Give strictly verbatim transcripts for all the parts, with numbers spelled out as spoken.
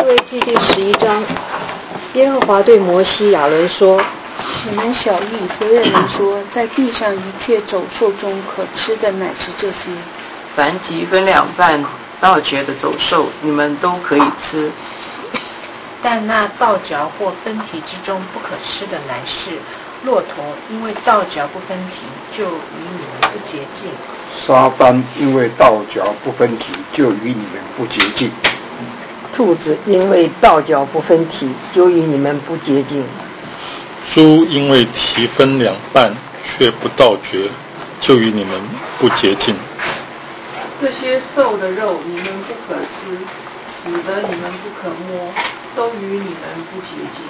利未记第十一章，耶和华对摩西亚伦说： 你们小以色列人说，在地上一切走兽中可吃的乃是这些。 凡蹄分两半倒嚼的走兽，你们都可以吃。 但那倒嚼或分蹄之中不可吃的乃是骆驼，因为倒嚼不分蹄，就与你们不洁净。 撒旦因为倒嚼不分蹄，就与你们不洁净。 兔子因为倒嚼不分蹄，就与你们不洁净。 猪因为蹄分两半却不倒嚼，就与你们不洁净。 这些兽的肉你们不可吃，死的你们不可摸，都与你们不洁净。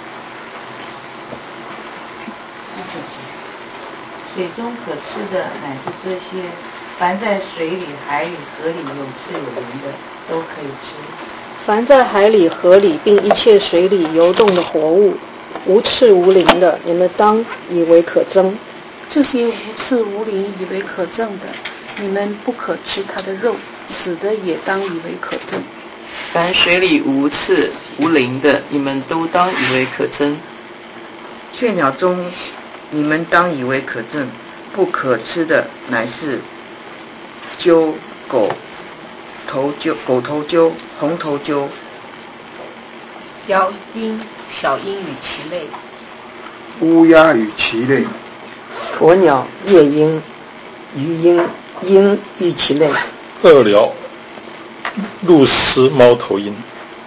水中可吃的乃是这些，凡在水里、海里、河里有翅有鳞的，都可以吃。 凡在海里、河里并一切水里游动的活物，无翅无鳞的，你们当以为可憎。 这些无翅无鳞以为可憎的，你们不可吃它的肉，死的也当以为可憎。 凡水里无翅无鳞的，你们都当以为可憎。 雀鸟中你们当以为可憎，不可吃的乃是鸠、狗头鸠、狗头鸠、红头鸠、 小鹰、小鹰与其类， 乌鸦与其类， 鸵鸟、夜鹰、鱼鹰、鹰与其类， 鸸鸟、鹭鸶、猫头鹰。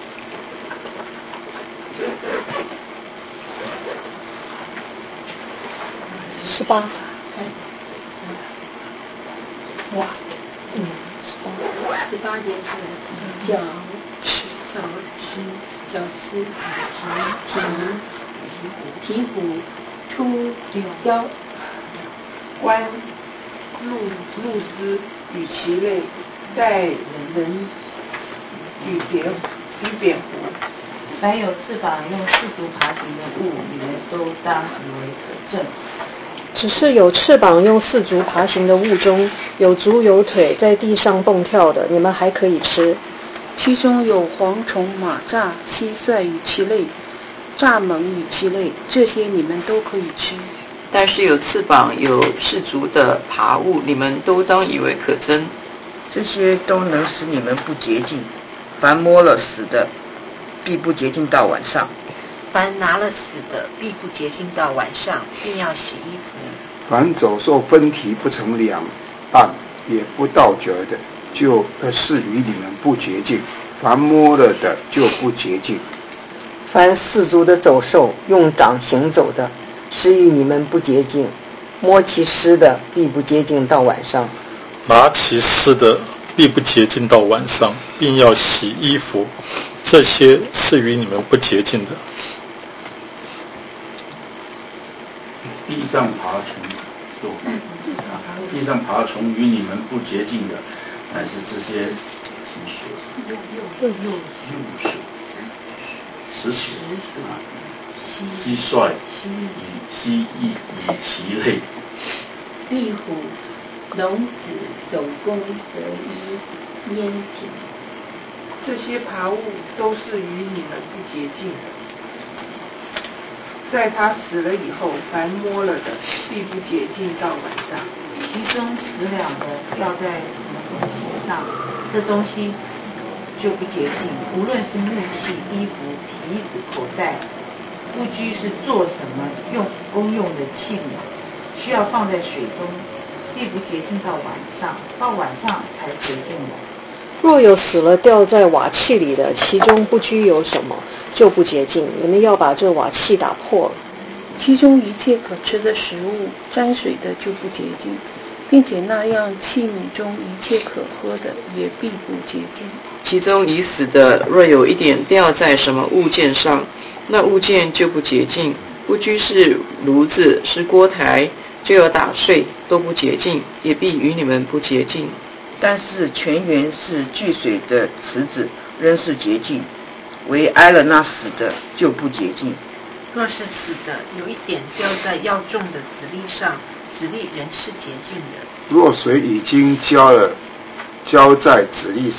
十八。哇， 嗯，十八，十八节是脚吃，脚吃，脚吃，蹄蹄蹄虎，突腰， 关鹿鹿狮与其类，带人与蝙与蝙蝠。 凡有翅膀用四足爬行的物，你们都当以为可憎。 只是有翅膀用四足爬行的物中，有足有腿在地上蹦跳的，你们还可以吃。 其中有蝗虫、马蚱、蟋蟀与其类，蚱蜢与其类，这些你们都可以吃。 但是有翅膀有四足的爬物，你们都当以为可憎。 这些都能使你们不洁净。凡摸了死的，必不洁净到晚上。 凡拿了死的，必不洁净到晚上，并要洗衣服。 凡走兽分蹄不成两半，也不倒嚼的，就是与你们不洁净。凡摸了的，就不洁净。 凡四足的走兽用掌行走的，是与你们不洁净。摸其尸的，必不洁净到晚上。 拿其尸的，必不洁净到晚上，并要洗衣服。这些是与你们不洁净的。 地上爬虫，地上爬虫与你们不洁净的，乃是这些什么鼠？幼鼠、石鼠啊，蟋蟀与蜥蜴与其类， 壁虎、龙子、手工、蛇衣、烟蜓， 这些爬物都是与你们不洁净的。在他死了以后，凡摸了的，必不洁净到晚上。 其中死了的掉在什么东西上，这东西就不洁净。无论是木器、衣服、皮子、口袋，不拘是做什么用公用的器皿，需要放在水中，必不洁净到晚上，到晚上才洁净的。 若有死了掉在瓦器里的，其中不拘有什么，就不洁净。你们要把这瓦器打破了。 其中一切可吃的食物沾水的就不洁净，并且那样器皿中一切可喝的也必不洁净。 其中已死的，若有一点掉在什么物件上，那物件就不洁净。不拘是炉子是锅台，就要打碎，都不洁净，也必与你们不洁净。 但是泉源是聚水的池子，仍是洁净，唯挨了那死的就不洁净。 若是死的有一点掉在要种的籽粒上，籽粒仍是洁净的。 若水已经浇了浇在籽粒上，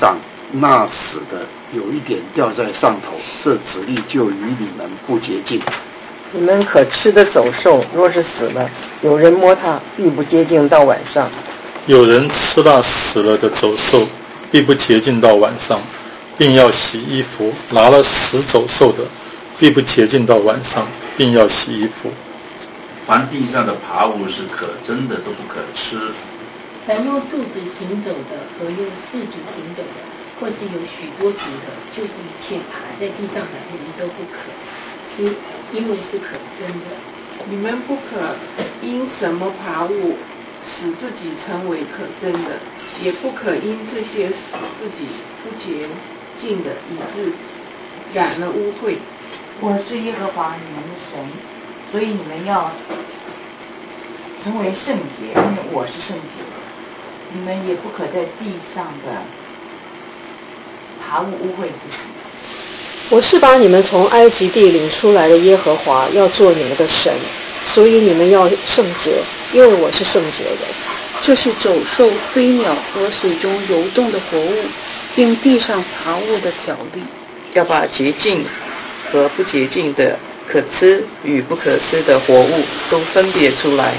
那死的有一点掉在上头，这子粒就与你们不洁净。 你们可吃的走兽，若是死了，有人摸它，必不洁净到晚上。 有人吃那死了的走兽，必不洁净到晚上，并要洗衣服。拿了死走兽的，必不洁净到晚上，并要洗衣服。 凡地上的爬物是可憎的，都不可吃。 凡用肚子行走的和用四足行走的，或是有许多足的，就是一切爬在地上的，你们都不可吃，因为是可憎的。 你们不可因什么爬物使自己成为可憎的，也不可因这些使自己不洁净的，以致染了污秽。 我是耶和华你们的神，所以你们要成为圣洁，因为我是圣洁的。你们也不可在地上的爬物污秽自己。 我是把你们从埃及地领出来的耶和华，要做你们的神，所以你们要圣洁，因为我是圣洁的。 这是走兽、飞鸟和水中游动的活物，并地上爬物的条例。 要把洁净和不洁净的、可吃与不可吃的活物都分别出来。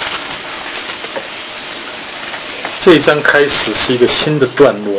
这一章开始是一个新的段落，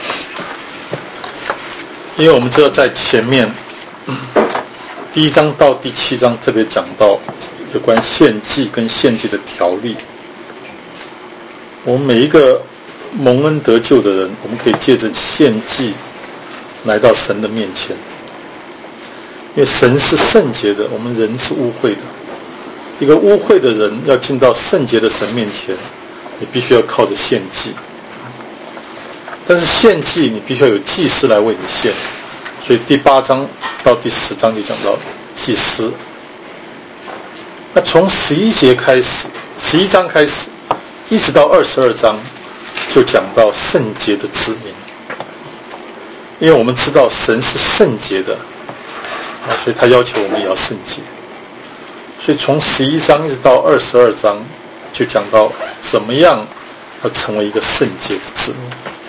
因为我们知道在前面第一章到第七章特别讲到有关献祭跟献祭的条例。我们每一个蒙恩得救的人，我们可以借着献祭来到神的面前，因为神是圣洁的，我们人是污秽的。一个污秽的人要进到圣洁的神面前，你必须要靠着献祭，但是献祭你必须要有祭司来为你献，所以第八章到第十章就讲到祭司。那从十一节开始，十一章开始一直到二十二章就讲到圣洁的子民，因为我们知道神是圣洁的，所以他要求我们也要圣洁。所以从十一章一直到二十二章就讲到怎么样要成为一个圣洁的子民。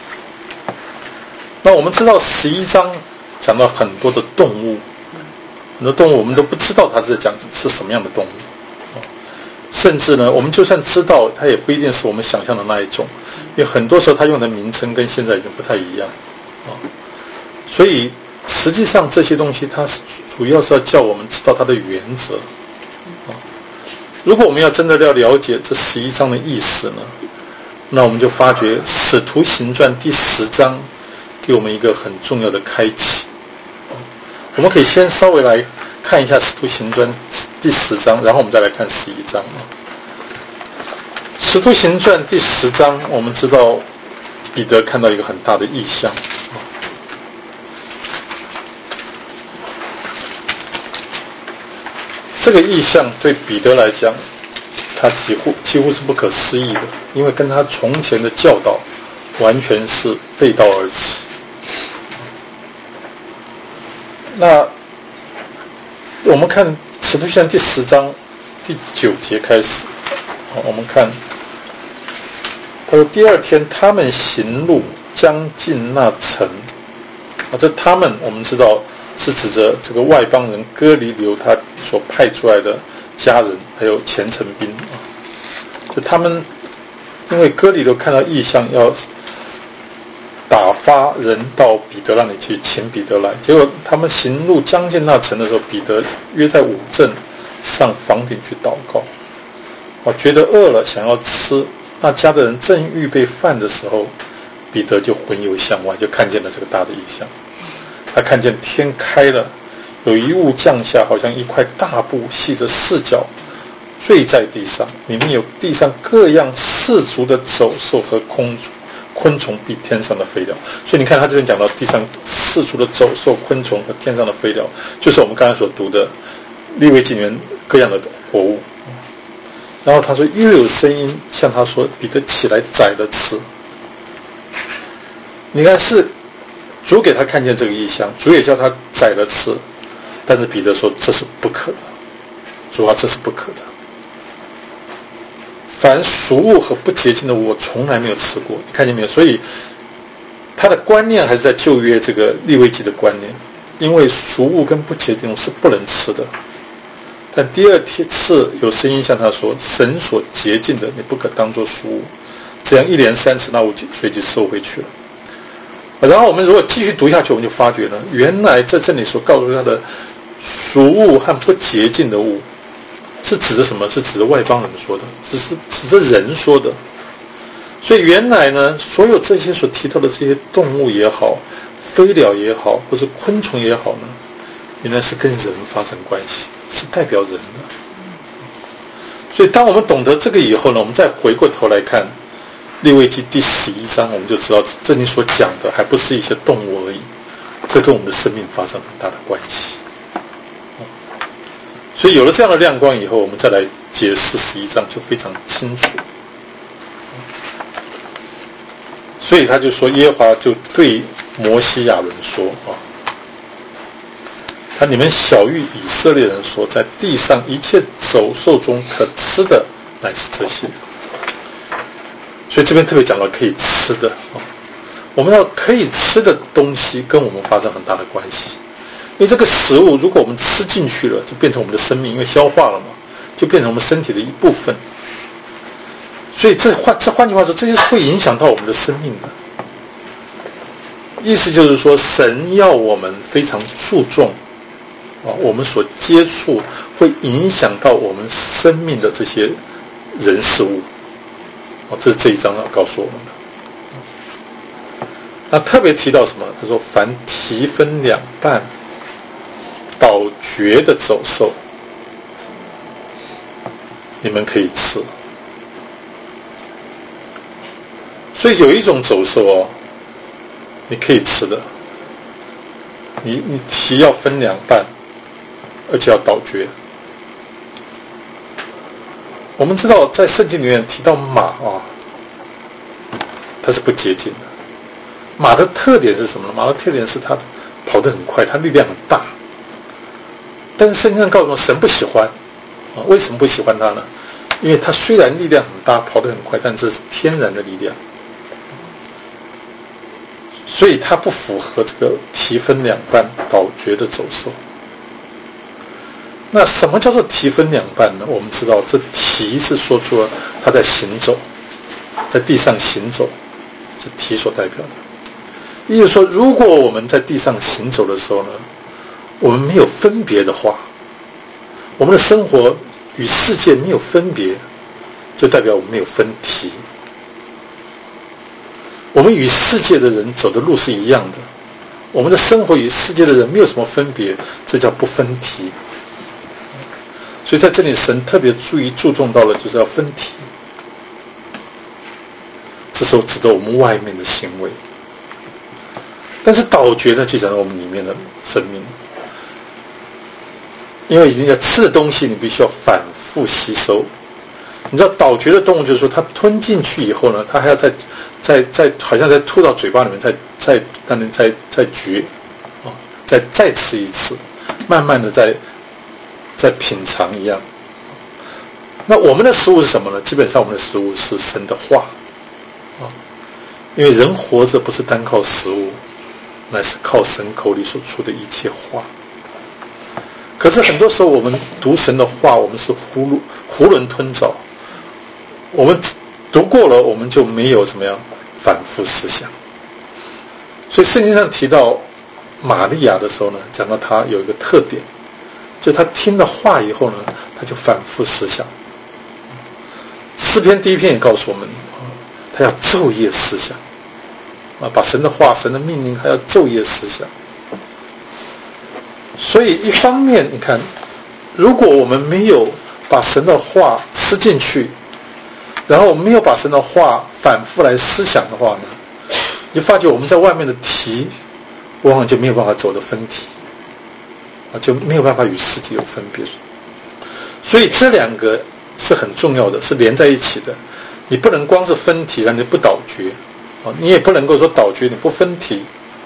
那我们知道十一章讲到很多的动物，很多动物我们都不知道它是讲是什么样的动物，甚至呢我们就算知道它也不一定是我们想象的那一种，因为很多时候它用的名称跟现在已经不太一样。所以实际上这些东西它主要是要叫我们知道它的原则。如果我们要真的要了解这十一章的意思呢，那我们就发觉使徒行传第十章给我们一个很重要的开启。我们可以先稍微来看一下使徒行传第十章，然后我们再来看十一章。使徒行传第十章，我们知道彼得看到一个很大的异象。这个异象对彼得来讲，他几乎几乎是不可思议的，因为跟他从前的教导完全是背道而驰。那我们看使徒行传第十章第九节开始，我们看他说第二天他们行路将近那城，啊，这他们我们知道是指着这个外邦人哥尼流他所派出来的家人还有虔诚兵，就他们因为哥尼流看到异象要打发人到彼得那里去请彼得来，结果他们行路将近那城的时候，彼得约在午正上房顶去祷告，我觉得饿了想要吃，那家的人正预备饭的时候，彼得就魂游向外，就看见了这个大的异象。他看见天开了，有一物降下，好像一块大布系着四角，坠在地上，里面有地上各样四足的走兽和空昆虫比天上的飞鸟。所以你看他这边讲到地上四足的走兽、昆虫和天上的飞鸟，就是我们刚才所读的利未记里面各样的活物。然后他说又有声音向他说，彼得起来宰了吃。你看是主给他看见这个异象，主也叫他宰了吃，但是彼得说这是不可的，主啊，这是不可的。凡俗物和不洁净的物我从来没有吃过，你看见没有？所以他他的观念还是在旧约这个利未记的观念，因为俗物跟不洁净物是不能吃的。但第二次有声音向他说，神所洁净的你不可当作俗物。这样一连三次，那我就随即收回去了。然后我们如果继续读下去，我们就发觉了，原来在这里所告诉他的俗物和不洁净的物，是指的什么？是指的外邦人说的，只是指着人说的。所以原来呢，所有这些所提到的这些动物也好，飞鸟也好，或者昆虫也好呢，原来是跟人发生关系，是代表人的。所以当我们懂得这个以后呢，我们再回过头来看利未记第十一章，我们就知道这里所讲的还不是一些动物而已，这跟我们的生命发生很大的关系。所以有了这样的亮光以后，我们再来解释十一章就非常清楚。所以他就说，耶和华就对摩西亚伦说啊，他你们晓谕以色列人说，在地上一切走兽中可吃的乃是这些。所以这边特别讲到可以吃的啊，我们要可以吃的东西跟我们发生很大的关系。因为这个食物如果我们吃进去了，就变成我们的生命，因为消化了嘛，就变成我们身体的一部分。所以这换这换句话说，这些是会影响到我们的生命的。意思就是说，神要我们非常注重啊，我们所接触会影响到我们生命的这些人事物。哦，这是这一章要告诉我们的。那特别提到什么？他说，凡蹄分两半、倒嚼的走兽，你们可以吃。所以有一种走兽哦，你可以吃的，你你蹄要分两半，而且要倒嚼。我们知道在圣经里面提到马啊，它是不洁净的。马的特点是什么呢？马的特点是它跑得很快，它力量很大。但是圣经上告诉我们，神不喜欢啊，为什么不喜欢它呢？因为它虽然力量很大，跑得很快，但这是天然的力量，所以它不符合这个蹄分两半、倒嚼的走兽。那什么叫做蹄分两半呢？我们知道这蹄是说出了它在行走，在地上行走，是蹄所代表的。也就是说，如果我们在地上行走的时候呢，我们没有分别的话，我们的生活与世界没有分别，就代表我们没有分蹄。我们与世界的人走的路是一样的，我们的生活与世界的人没有什么分别，这叫不分蹄。所以在这里神特别注意注重到了就是要分蹄，这时候指的我们外面的行为。但是倒嚼呢，就讲到我们里面的生命，因为你要吃的东西你必须要反复吸收。你知道倒嚼的动物就是说它吞进去以后呢，它还要再再再好像再吐到嘴巴里面，再再让你再再嚼啊，再再吃一次，慢慢的再在品尝一样。那我们的食物是什么呢？基本上我们的食物是神的话啊，因为人活着不是单靠食物，乃是靠神口里所出的一切话。可是很多时候我们读神的话，我们是囫囵囫囵吞枣，我们读过了，我们就没有怎么样反复思想。所以圣经上提到玛利亚的时候呢，讲到她有一个特点，就他听了话以后呢，他就反复思想。诗篇第一篇也告诉我们，他要昼夜思想啊，把神的话、神的命令还要昼夜思想。所以一方面，你看，如果我们没有把神的话吃进去，然后我们没有把神的话反复来思想的话呢，你就发觉我们在外面的蹄，往往就没有办法走得分蹄。就没有办法与世界有分别。所以这两个是很重要的，是连在一起的。你不能光是分蹄，让你不倒嚼，你也不能够说倒嚼你不分蹄。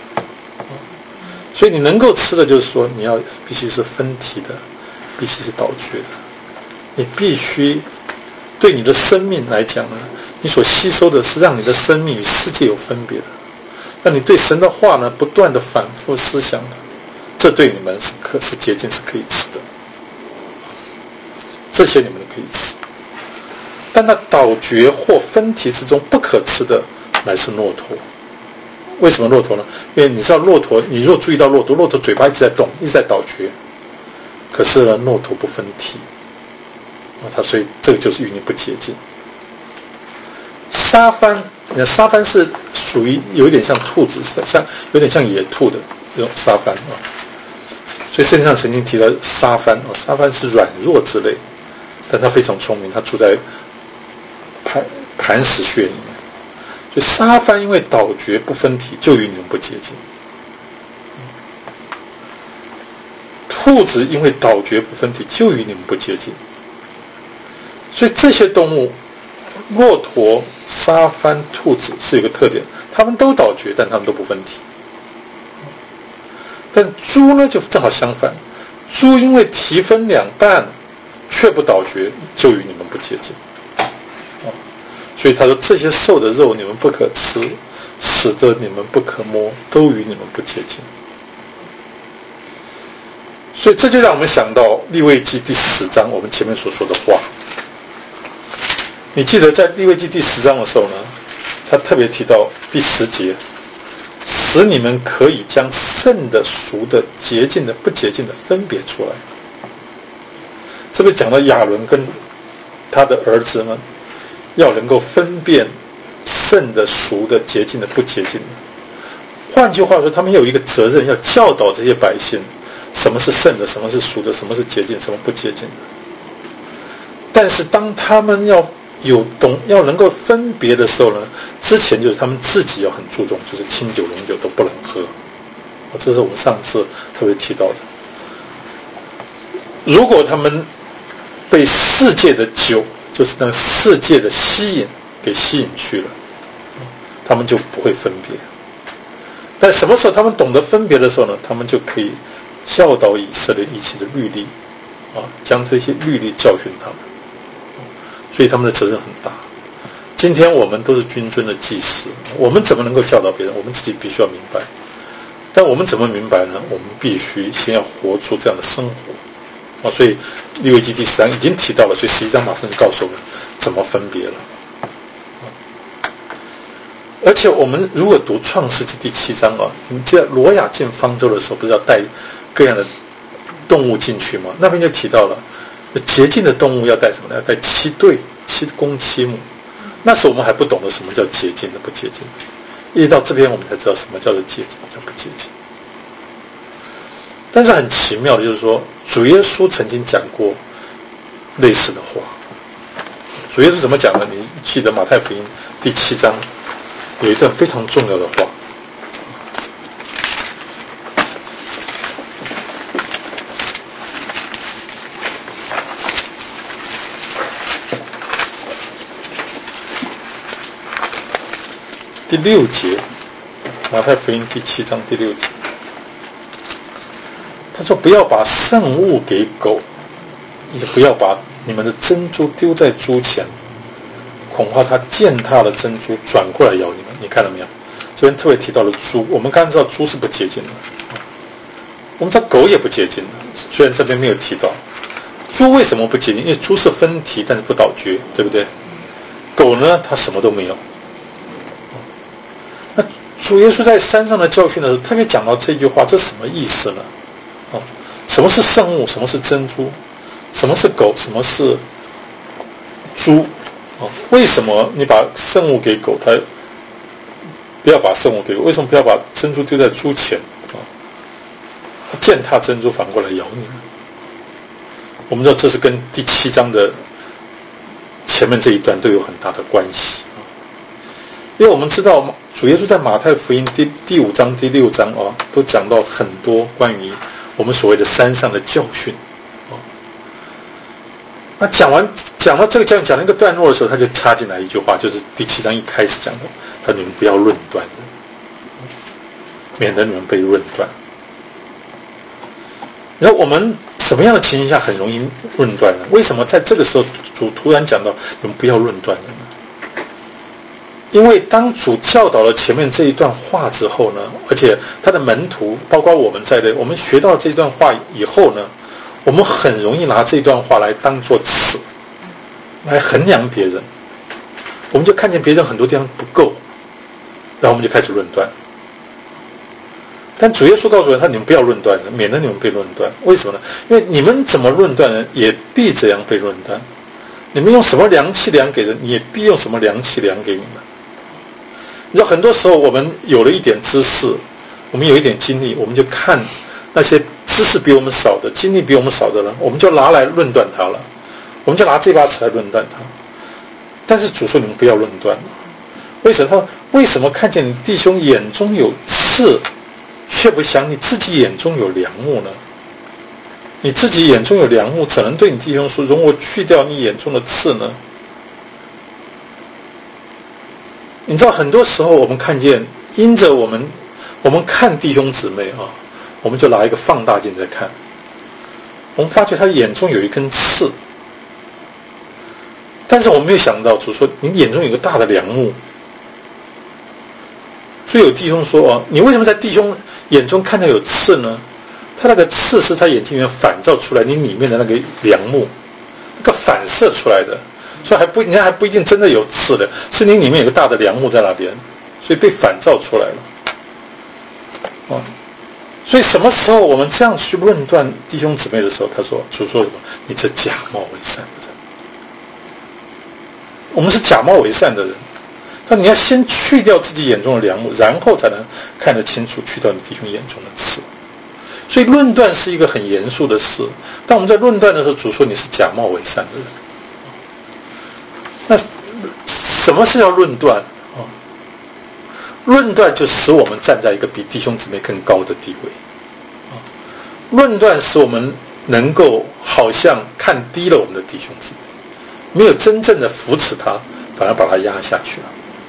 所以你能够吃的就是说，你要必须是分蹄的，必须是倒嚼的。你必须对你的生命来讲呢，你所吸收的是让你的生命与世界有分别的。 那你对神的话呢，不断的反复思想的，这对你们是可是洁净，是可以吃的。这些你们可以吃，但那倒嚼或分蹄之中不可吃的，乃是骆驼。为什么骆驼呢？因为你知道骆驼，你若注意到骆驼，骆驼嘴巴一直在动，一直在倒嚼，可是呢，骆驼不分蹄啊，它所以这个就是与你不洁净。沙番，沙番是属于有一点像兔子，像有点像野兔的这种沙番啊。所以圣经上曾经提到沙番啊，沙番是软弱之类，但它非常聪明，它住在磐磐石穴里面。所以沙番因为倒嚼不分蹄，就与你们不洁净。兔子因为倒嚼不分蹄，就与你们不洁净。所以这些动物，骆驼、沙番、兔子是有个特点，它们都倒嚼，但它们都不分蹄。但猪呢就正好相反，猪因为蹄分两半，却不倒嚼，就与你们不洁净。所以他说这些兽的肉你们不可吃，使得你们不可摸，都与你们不洁净。所以这就让我们想到利未记第十章我们前面所说的话。你记得在利未记第十章的时候呢，他特别提到第十节，使你们可以将圣的、俗的、洁净的、不洁净的分别出来。这边讲到亚伦跟他的儿子们要能够分辨圣的、俗的、洁净的、不洁净的。换句话说，他们有一个责任，要教导这些百姓什么是圣的，什么是俗的，什么是洁净，什么不洁净的。但是当他们要有懂要能够分别的时候呢，之前就是他们自己要很注重，就是清酒、浓酒都不能喝。这是我们上次特别提到的。如果他们被世界的酒，就是那个世界的吸引给吸引去了，他们就不会分别。但什么时候他们懂得分别的时候呢，他们就可以教导以色列一切的律例啊，将这些律例教训他们。所以他们的责任很大。今天我们都是君尊的祭司，我们怎么能够教导别人？我们自己必须要明白。但我们怎么明白呢？我们必须先要活出这样的生活啊！所以利未记第十章已经提到了，所以十一章马上就告诉我们怎么分别了。而且我们如果读创世纪第七章啊，你记得挪亚进方舟的时候，不是要带各样的动物进去吗？那边就提到了洁净的动物要带什么呢？要带七对、七公七母。那时候我们还不懂得什么叫洁净的、不洁净的，一直到这边我们才知道什么叫做洁净，叫不洁净。但是很奇妙的就是说，主耶稣曾经讲过类似的话。主耶稣怎么讲呢？你记得马太福音第七章有一段非常重要的话。第六节，马太福音第七章第六节，他说：“不要把圣物给狗，也不要把你们的珍珠丢在猪前，恐怕它践踏了珍珠，转过来咬你们。”你看到没有？这边特别提到了猪。我们刚刚知道猪是不洁净的，我们知道狗也不洁净的，虽然这边没有提到。猪为什么不洁净？因为猪是分蹄，但是不倒嚼，对不对？狗呢，它什么都没有。那主耶稣在山上的教训的时候，特别讲到这句话，这什么意思呢？哦，什么是圣物？什么是珍珠？什么是狗？什么是猪？哦，为什么你把圣物给狗，它不要把圣物给狗？为什么不要把珍珠丢在猪前？哦，它践踏珍珠，反过来咬你们。我们知道这是跟第七章的前面这一段都有很大的关系。因为我们知道主耶稣在马太福音第第五章、第六章啊，都讲到很多关于我们所谓的山上的教训啊。那讲完讲到这个讲讲了一个段落的时候，他就插进来一句话，就是第七章一开始讲的，他说你们不要论断的，免得你们被论断。然后我们什么样的情形下很容易论断呢？为什么在这个时候主突然讲到你们不要论断的呢？ 因为当主教导了前面这一段话之后呢，而且他的门徒包括我们在内，我们学到这段话以后呢，我们很容易拿这段话来当作尺，来衡量别人。我们就看见别人很多地方不够，然后我们就开始论断。但主耶稣告诉人，他你们不要论断，免得你们被论断。为什么呢？因为你们怎么论断人，也必这样被论断。你们用什么量器量给人，也必用什么量器量给你们。你知道，很多时候我们有了一点知识，我们有一点经历，我们就看那些知识比我们少的、经历比我们少的人，我们就拿来论断他了，我们就拿这把尺来论断他。但是主说你们不要论断，为什么？他为什么看见你弟兄眼中有刺，却不想你自己眼中有梁木呢？你自己眼中有梁木，怎能对你弟兄说，容我去掉你眼中的刺呢？你知道，很多时候我们看见，因着我们我们看弟兄姊妹啊，我们就拿一个放大镜在看，我们发觉他眼中有一根刺，但是我们没有想到主说你眼中有个大的梁木。所以有弟兄说啊，你为什么在弟兄眼中看到有刺呢？他那个刺是他眼睛里面反照出来你里面的那个梁木，那个反射出来的，所以还不人家还不一定真的有刺的，是你里面有个大的梁木在那边，所以被反照出来了。啊，所以什么时候我们这样去论断弟兄姊妹的时候，他说主说什么？你这假冒为善的人。我们是假冒为善的人，但你要先去掉自己眼中的梁木，然后才能看得清楚，去掉你弟兄眼中的刺。所以论断是一个很严肃的事。当我们在论断的时候，主说你是假冒为善的人。那什么是要论断啊？论断就使我们站在一个比弟兄姊妹更高的地位。论断使我们能够好像看低了我们的弟兄姊妹，没有真正的扶持他，反而把他压下去了。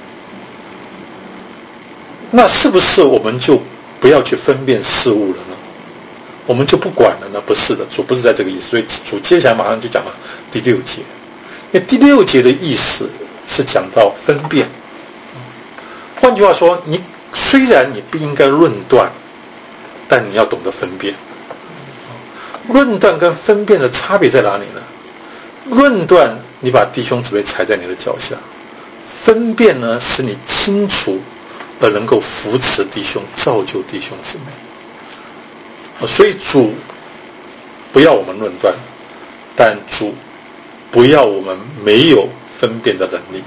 那是不是我们就不要去分辨事物了呢？我们就不管了呢？不是的，主不是在这个意思。所以主接下来马上就讲了第六节，因为第六节的意思是讲到分辨。换句话说，你虽然你不应该论断，但你要懂得分辨。论断跟分辨的差别在哪里呢？论断你把弟兄姊妹踩在你的脚下，分辨呢使你清楚而能够扶持弟兄，造就弟兄姊妹。所以主不要我们论断，但主不要我们没有分辨的能力。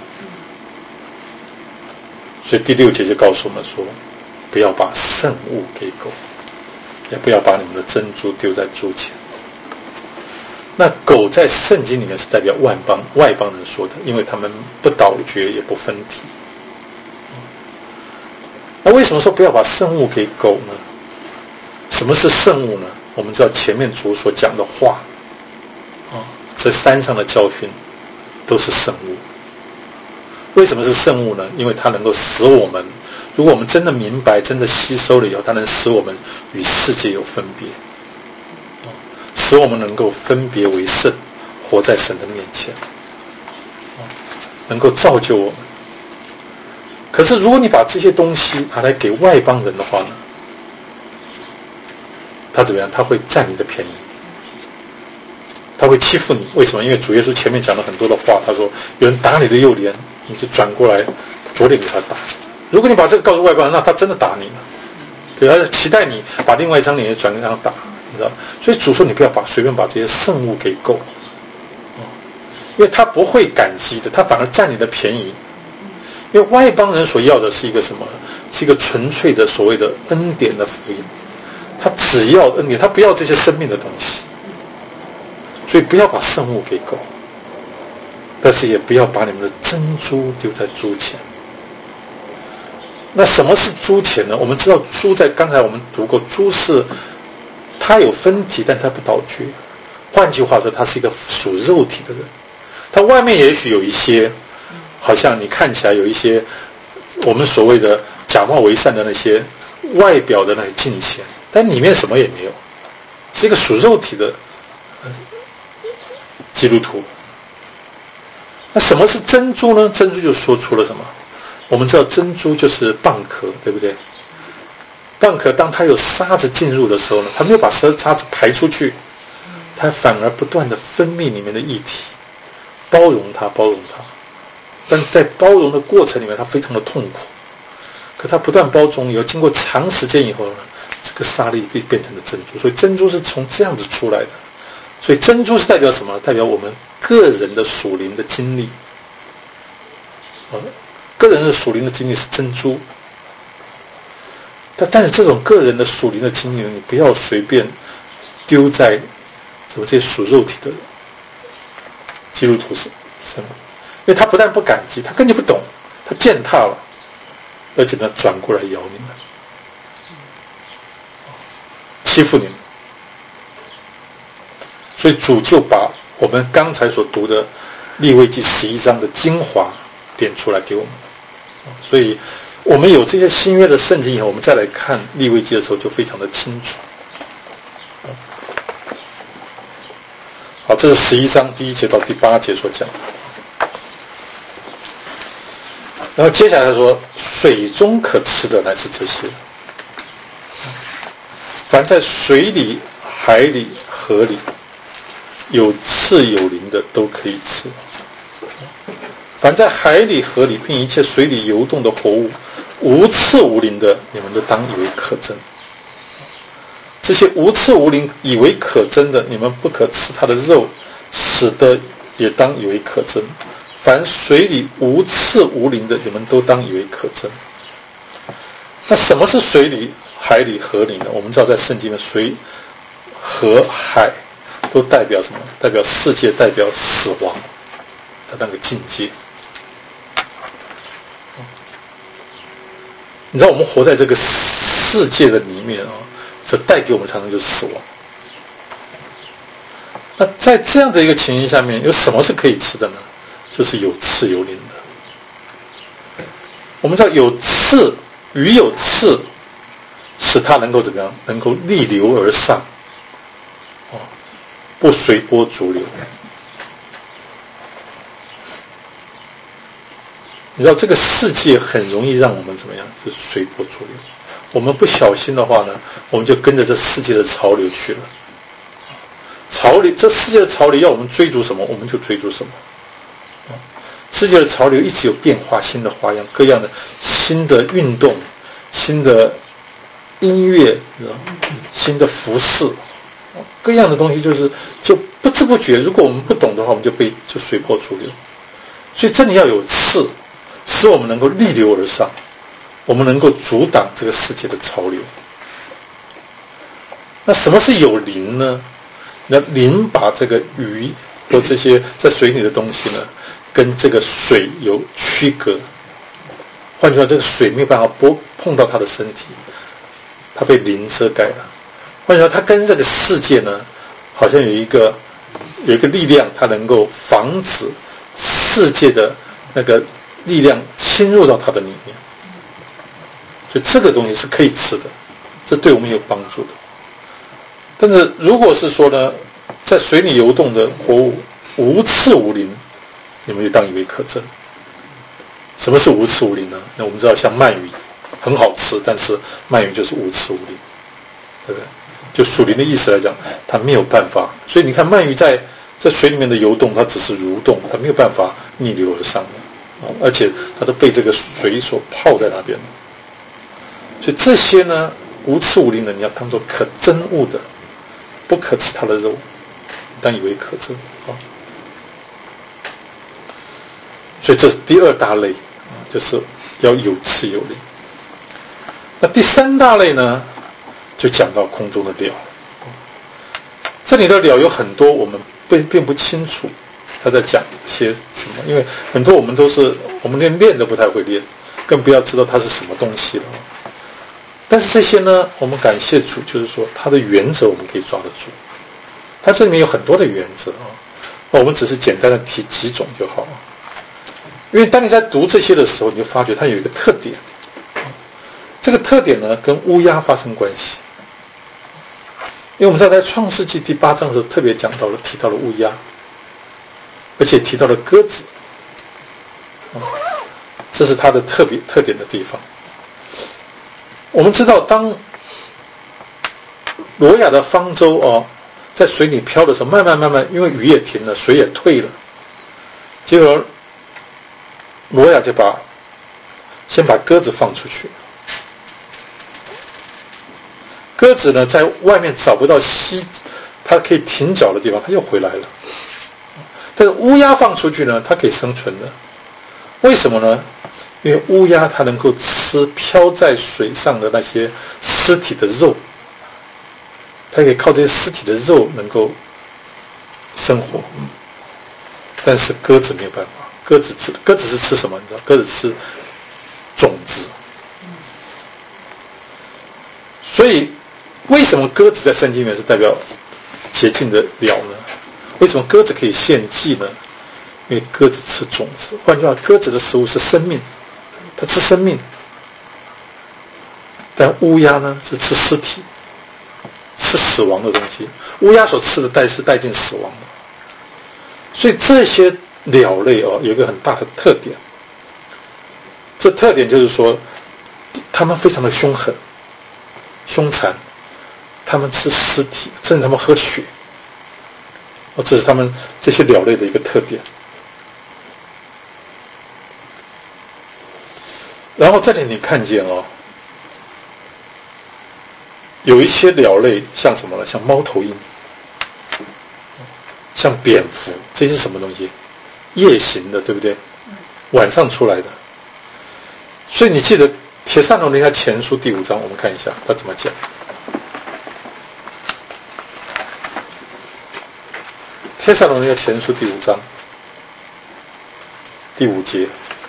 所以第六节就告诉我们说，不要把圣物给狗，也不要把你们的珍珠丢在猪前。那狗在圣经里面是代表外邦外邦人说的，因为他们不倒觉也不分体。那为什么说不要把圣物给狗呢？什么是圣物呢？我们知道前面主所讲的话啊，这山上的教训都是圣物。为什么是圣物呢？因为它能够使我们，如果我们真的明白真的吸收了以后，它能使我们与世界有分别，使我们能够分别为圣，活在神的面前，能够造就我们。可是如果你把这些东西拿来给外邦人的话呢，他怎么样？他会占你的便宜，他会欺负你。为什么？因为主耶稣前面讲了很多的话，他说有人打你的右脸，你就转过来左脸给他打。如果你把这个告诉外邦人，那他真的打你了。对，他期待你把另外一张脸转给他打，你知道？所以主说你不要把随便把这些圣物给狗，因为他不会感激的，他反而占你的便宜。因为外邦人所要的是一个什么？是一个纯粹的所谓的恩典的福音。他只要恩典，他不要这些生命的东西。所以不要把圣物给狗，但是也不要把你们的珍珠丢在猪前。那什么是猪前呢？我们知道猪在刚才我们读过，猪是它有分体，但它不倒觉。换句话说，它是一个属肉体的人。它外面也许有一些，好像你看起来有一些我们所谓的假冒为善的那些外表的那些敬虔，但里面什么也没有，是一个属肉体的基督徒。那什么是珍珠呢？珍珠就说出了什么？ 我们知道珍珠就是蚌壳，对不对？蚌壳当它有沙子进入的时候呢，它没有把沙子排出去，它反而不断的分泌里面的液体，包容它，包容它。但在包容的过程里面，它非常的痛苦。可它不断包容以后，经过长时间以后呢，这个沙粒被变成了珍珠。所以珍珠是从这样子出来的。所以珍珠是代表什么？代表我们个人的属灵的经历。呃，个人的属灵的经历是珍珠。但但是这种个人的属灵的经历，你不要随便丢在什么这些属肉体的基督徒身上，因为他不但不感激，他根本不懂，他践踏了，而且呢转过来咬你们，欺负你们。所以主就把我们刚才所读的利未记十一章的精华点出来给我们。所以我们有这些新约的圣经以后，我们再来看利未记的时候就非常的清楚。好，这是十一章第一节到第八节所讲的。然后接下来他说，水中可吃的乃是这些，凡在水里、海里、河里有刺有鳞的都可以吃。凡在海里、河里并一切水里游动的活物，无刺无鳞的，你们都当以为可憎。这些无刺无鳞以为可憎的，你们不可吃它的肉，死的也当以为可憎。凡水里无刺无鳞的，你们都当以为可憎。那什么是水里、海里、河里呢？我们知道在圣经的水、河、海都代表什么？代表世界，代表死亡的那个境界。你知道我们活在这个世界的里面啊，这带给我们常常就是死亡。那在这样的一个情形下面，有什么是可以吃的呢？就是有刺有鳞的。我们知道有刺，鱼有刺，使它能够怎么样？能够逆流而上，哦，不随波逐流。你知道这个世界很容易让我们怎么样？就是随波逐流。我们不小心的话呢，我们就跟着这世界的潮流去了。潮流，这世界的潮流要我们追逐什么，我们就追逐什么。世界的潮流一直有变化，新的花样，各样的新的运动，新的音乐，新的服饰，各样的东西就是就不知不觉，如果我们不懂的话，我们就被就随波逐流。所以真的要有刺，使我们能够逆流而上，我们能够阻挡这个世界的潮流。那什么是有鳞呢？那鳞把这个鱼或这些在水里的东西呢，跟这个水有区隔。换句话说，这个水没有办法拨碰到它的身体，它被鳞遮盖了。换句话说，它跟这个世界呢，好像有一个有一个力量，它能够防止世界的那个力量侵入到它的里面。所以这个东西是可以吃的，这对我们有帮助的。但是如果是说呢，在水里游动的活物无刺无鳞，你们就当以为可憎。什么是无刺无鳞呢？那我们知道像鳗鱼很好吃，但是鳗鱼就是无刺无鳞，对不对？就属灵的意思来讲，它没有办法。所以你看鳗鱼在在水里面的游动，它只是蠕动，它没有办法逆流而上的，而且它都被这个水所泡在那边。所以这些呢，无刺无鳞的，你要当作可憎恶的，不可吃它的肉，但以为可憎啊。所以这是第二大类，就是要有刺有鳞。那第三大类呢，就讲到空中的鸟。这里的鸟有很多我们并并不清楚他在讲些什么，因为很多我们都是我们连练都不太会练，更不要知道它是什么东西了。但是这些呢，我们感谢主，就是说它的原则我们可以抓得住。它这里面有很多的原则啊，那我们只是简单的提几种就好了。因为当你在读这些的时候，你就发觉它有一个特点，这个特点呢跟乌鸦发生关系。因为我们知道在创世纪第八章的时候特别讲到了，提到了乌鸦，而且提到了鸽子。 这是它的特别特点的地方。我们知道，当挪亚的方舟哦在水里漂的时候，慢慢慢慢，因为雨也停了，水也退了，结果挪亚就把先把鸽子放出去。鸽子呢，在外面找不到溪，它可以停脚的地方，它又回来了。但是乌鸦放出去呢，它可以生存的。为什么呢？因为乌鸦它能够吃漂在水上的那些尸体的肉，它可以靠这些尸体的肉能够生活。但是鸽子没有办法，鸽子吃鸽子是吃什么？你知道？鸽子吃种子。所以为什么鸽子在圣经里面是代表洁净的鸟呢？为什么鸽子可以献祭呢？因为鸽子吃种子，换句话，鸽子的食物是生命，它吃生命。但乌鸦呢是吃尸体，吃死亡的东西。乌鸦所吃的带是带进死亡的。所以这些鸟类哦，有一个很大的特点，这特点就是说，它们非常的凶狠、凶残，它们吃尸体，甚至它们喝血。哦，这是它们这些鸟类的一个特点。然后这里你看见哦，有一些鸟类像什么呢？像猫头鹰，像蝙蝠，这些是什么东西？夜行的，对不对？晚上出来的。所以你记得帖撒罗尼迦前书第五章，我们看一下他怎么讲。帖撒罗尼迦前书第五章第五节，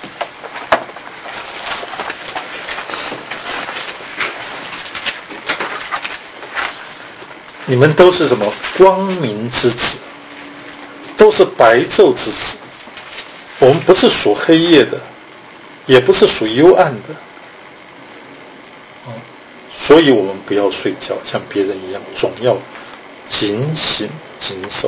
你们都是什么？光明之子，都是白昼之子。我们不是属黑夜的，也不是属幽暗的，所以我们不要睡觉，像别人一样，总要警醒谨守。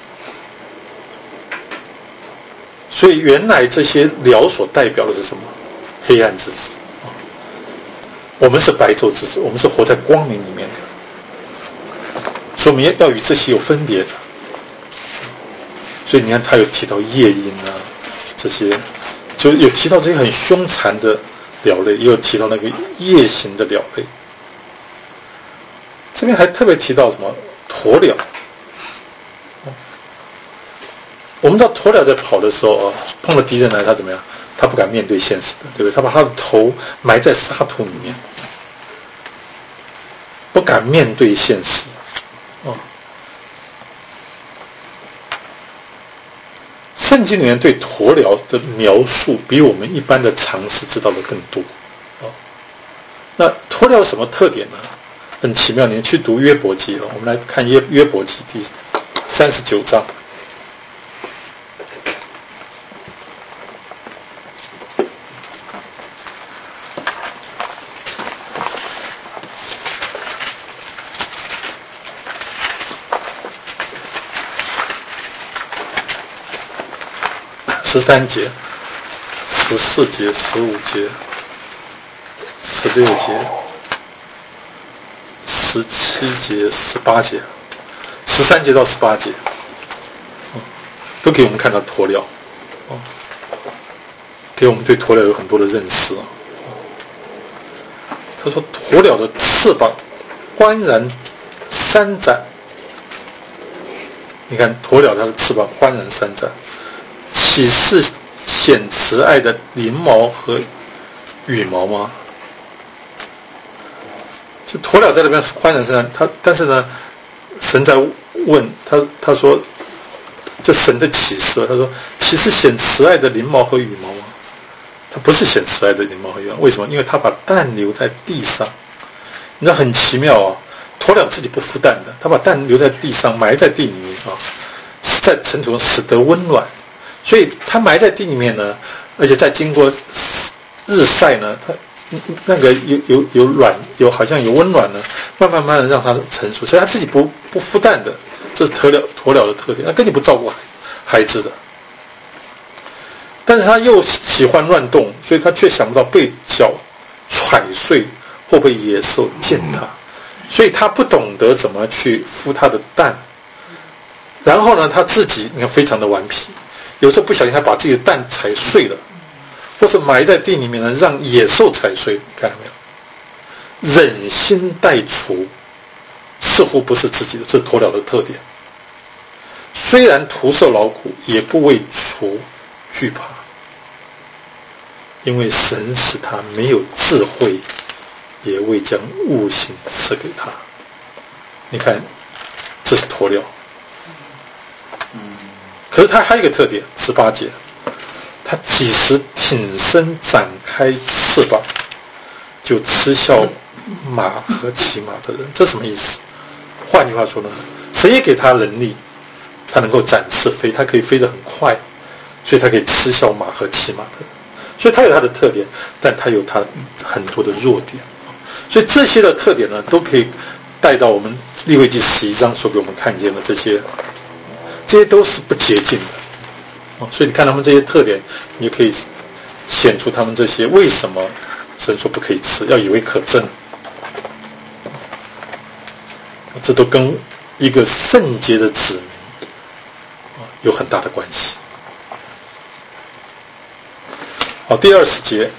所以原来这些鸟所代表的是什么？黑暗之子。我们是白昼之子，我们是活在光明里面的，所以我们要与这些有分别的。所以你看他有提到夜莺啊，这些就有提到这些很凶残的鸟类，也有提到那个夜行的鸟类。这边还特别提到什么？鸵鸟。我们知道鸵鸟在跑的时候啊，碰到敌人来，他怎么样？他不敢面对现实的，对不对？他把他的头埋在沙土里面，不敢面对现实。哦，圣经里面对鸵鸟的描述比我们一般的常识知道的更多。哦，那鸵鸟有什么特点呢？很奇妙，你去读约伯记啊，我们来看约约伯记第三十九章。十三节、十四节、十五节、十六节、十七节、十八节，十三节到十八节，嗯，都给我们看到鸵鸟，嗯，给我们对鸵鸟有很多的认识啊。他说鸵鸟的翅膀欢然三展，你看鸵鸟它的翅膀欢然三展，岂是显慈爱的翎毛和羽毛吗？就鸵鸟在那边欢然三展，他但是呢，神在问他，他说，这神的启示，他说，岂是显慈爱的翎毛和羽毛吗？它不是显慈爱的翎毛和羽毛，为什么？因为它把蛋留在地上。你知道很奇妙啊，鸵鸟自己不孵蛋的，它把蛋留在地上，埋在地里面啊，在尘土中使得温暖。所以它埋在地里面呢，而且再经过日晒呢，它那个有有有软有好像有温暖呢，慢慢慢的让它成熟。所以它自己不不孵蛋的，这是鸵鸟鸵鸟的特点，它根本不照顾孩子的。 但是他又喜欢乱动，所以他却想不到被脚踹碎或被野兽践踏，所以他不懂得怎么去孵他的蛋。然后呢，他自己你看非常的顽皮，有时候不小心他把自己的蛋踩碎了，或是埋在地里面呢，让野兽踩碎。你看到没有？忍心待除，似乎不是自己的，这是鸵鸟的特点。虽然徒受劳苦，也不为除惧怕，因为神使他没有智慧，也未将悟性赐给他。你看，这是鸵鸟。可是他还有一个特点，十八节，他几时挺身展开翅膀，就嗤笑马和骑马的人。这什么意思？换句话说呢，神也给他能力，他能够展翅飞，他可以飞得很快，所以他可以嗤笑马和骑马的人。所以他有他的特点，但他有他很多的弱点。所以这些的特点呢，都可以带到我们利未记十一章所给我们看见的这些，这些都是不洁净的。所以你看他们这些特点，你就可以显出他们这些为什么神说不可以吃，要以为可憎。这都跟一个圣洁的子民有很大的关系。好，第二十节，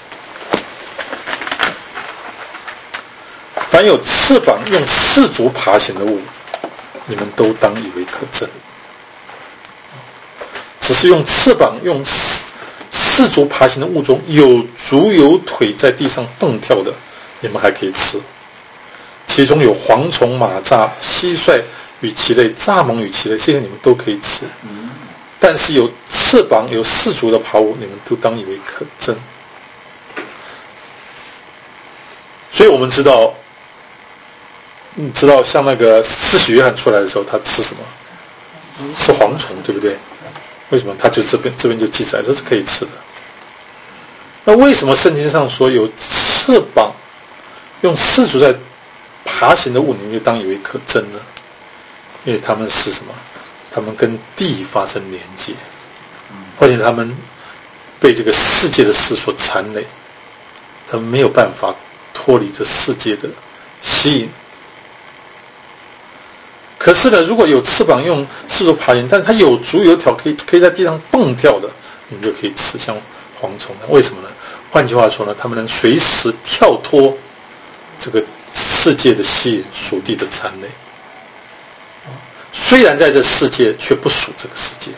凡有翅膀用四足爬行的物，你们都当以为可憎。只是用翅膀用四足爬行的物中有足有腿在地上蹦跳的，你们还可以吃。其中有蝗虫、马蚱、蟋蟀与其类、蚱蜢与其类，这些你们都可以吃。但是有翅膀有四足的爬物，你们都当以为可憎。所以我们知道，你知道像那个施洗约翰出来的时候，他吃什么？吃蝗虫，对不对？为什么？他就这边这边就记载这是可以吃的。那为什么圣经上说有翅膀用四足在爬行的物，你们就当以为可憎呢？因为他们是什么？他们跟地发生连接，而且他们被这个世界的事所缠累，他们没有办法脱离这世界的吸引。可是呢，如果有翅膀用四足爬行，但是它有足有条，可以可以在地上蹦跳的，你们就可以吃，像蝗虫。为什么呢？换句话说呢，他们能随时跳脱这个世界的吸引，属地的缠累。虽然在这世界，却不属这个世界。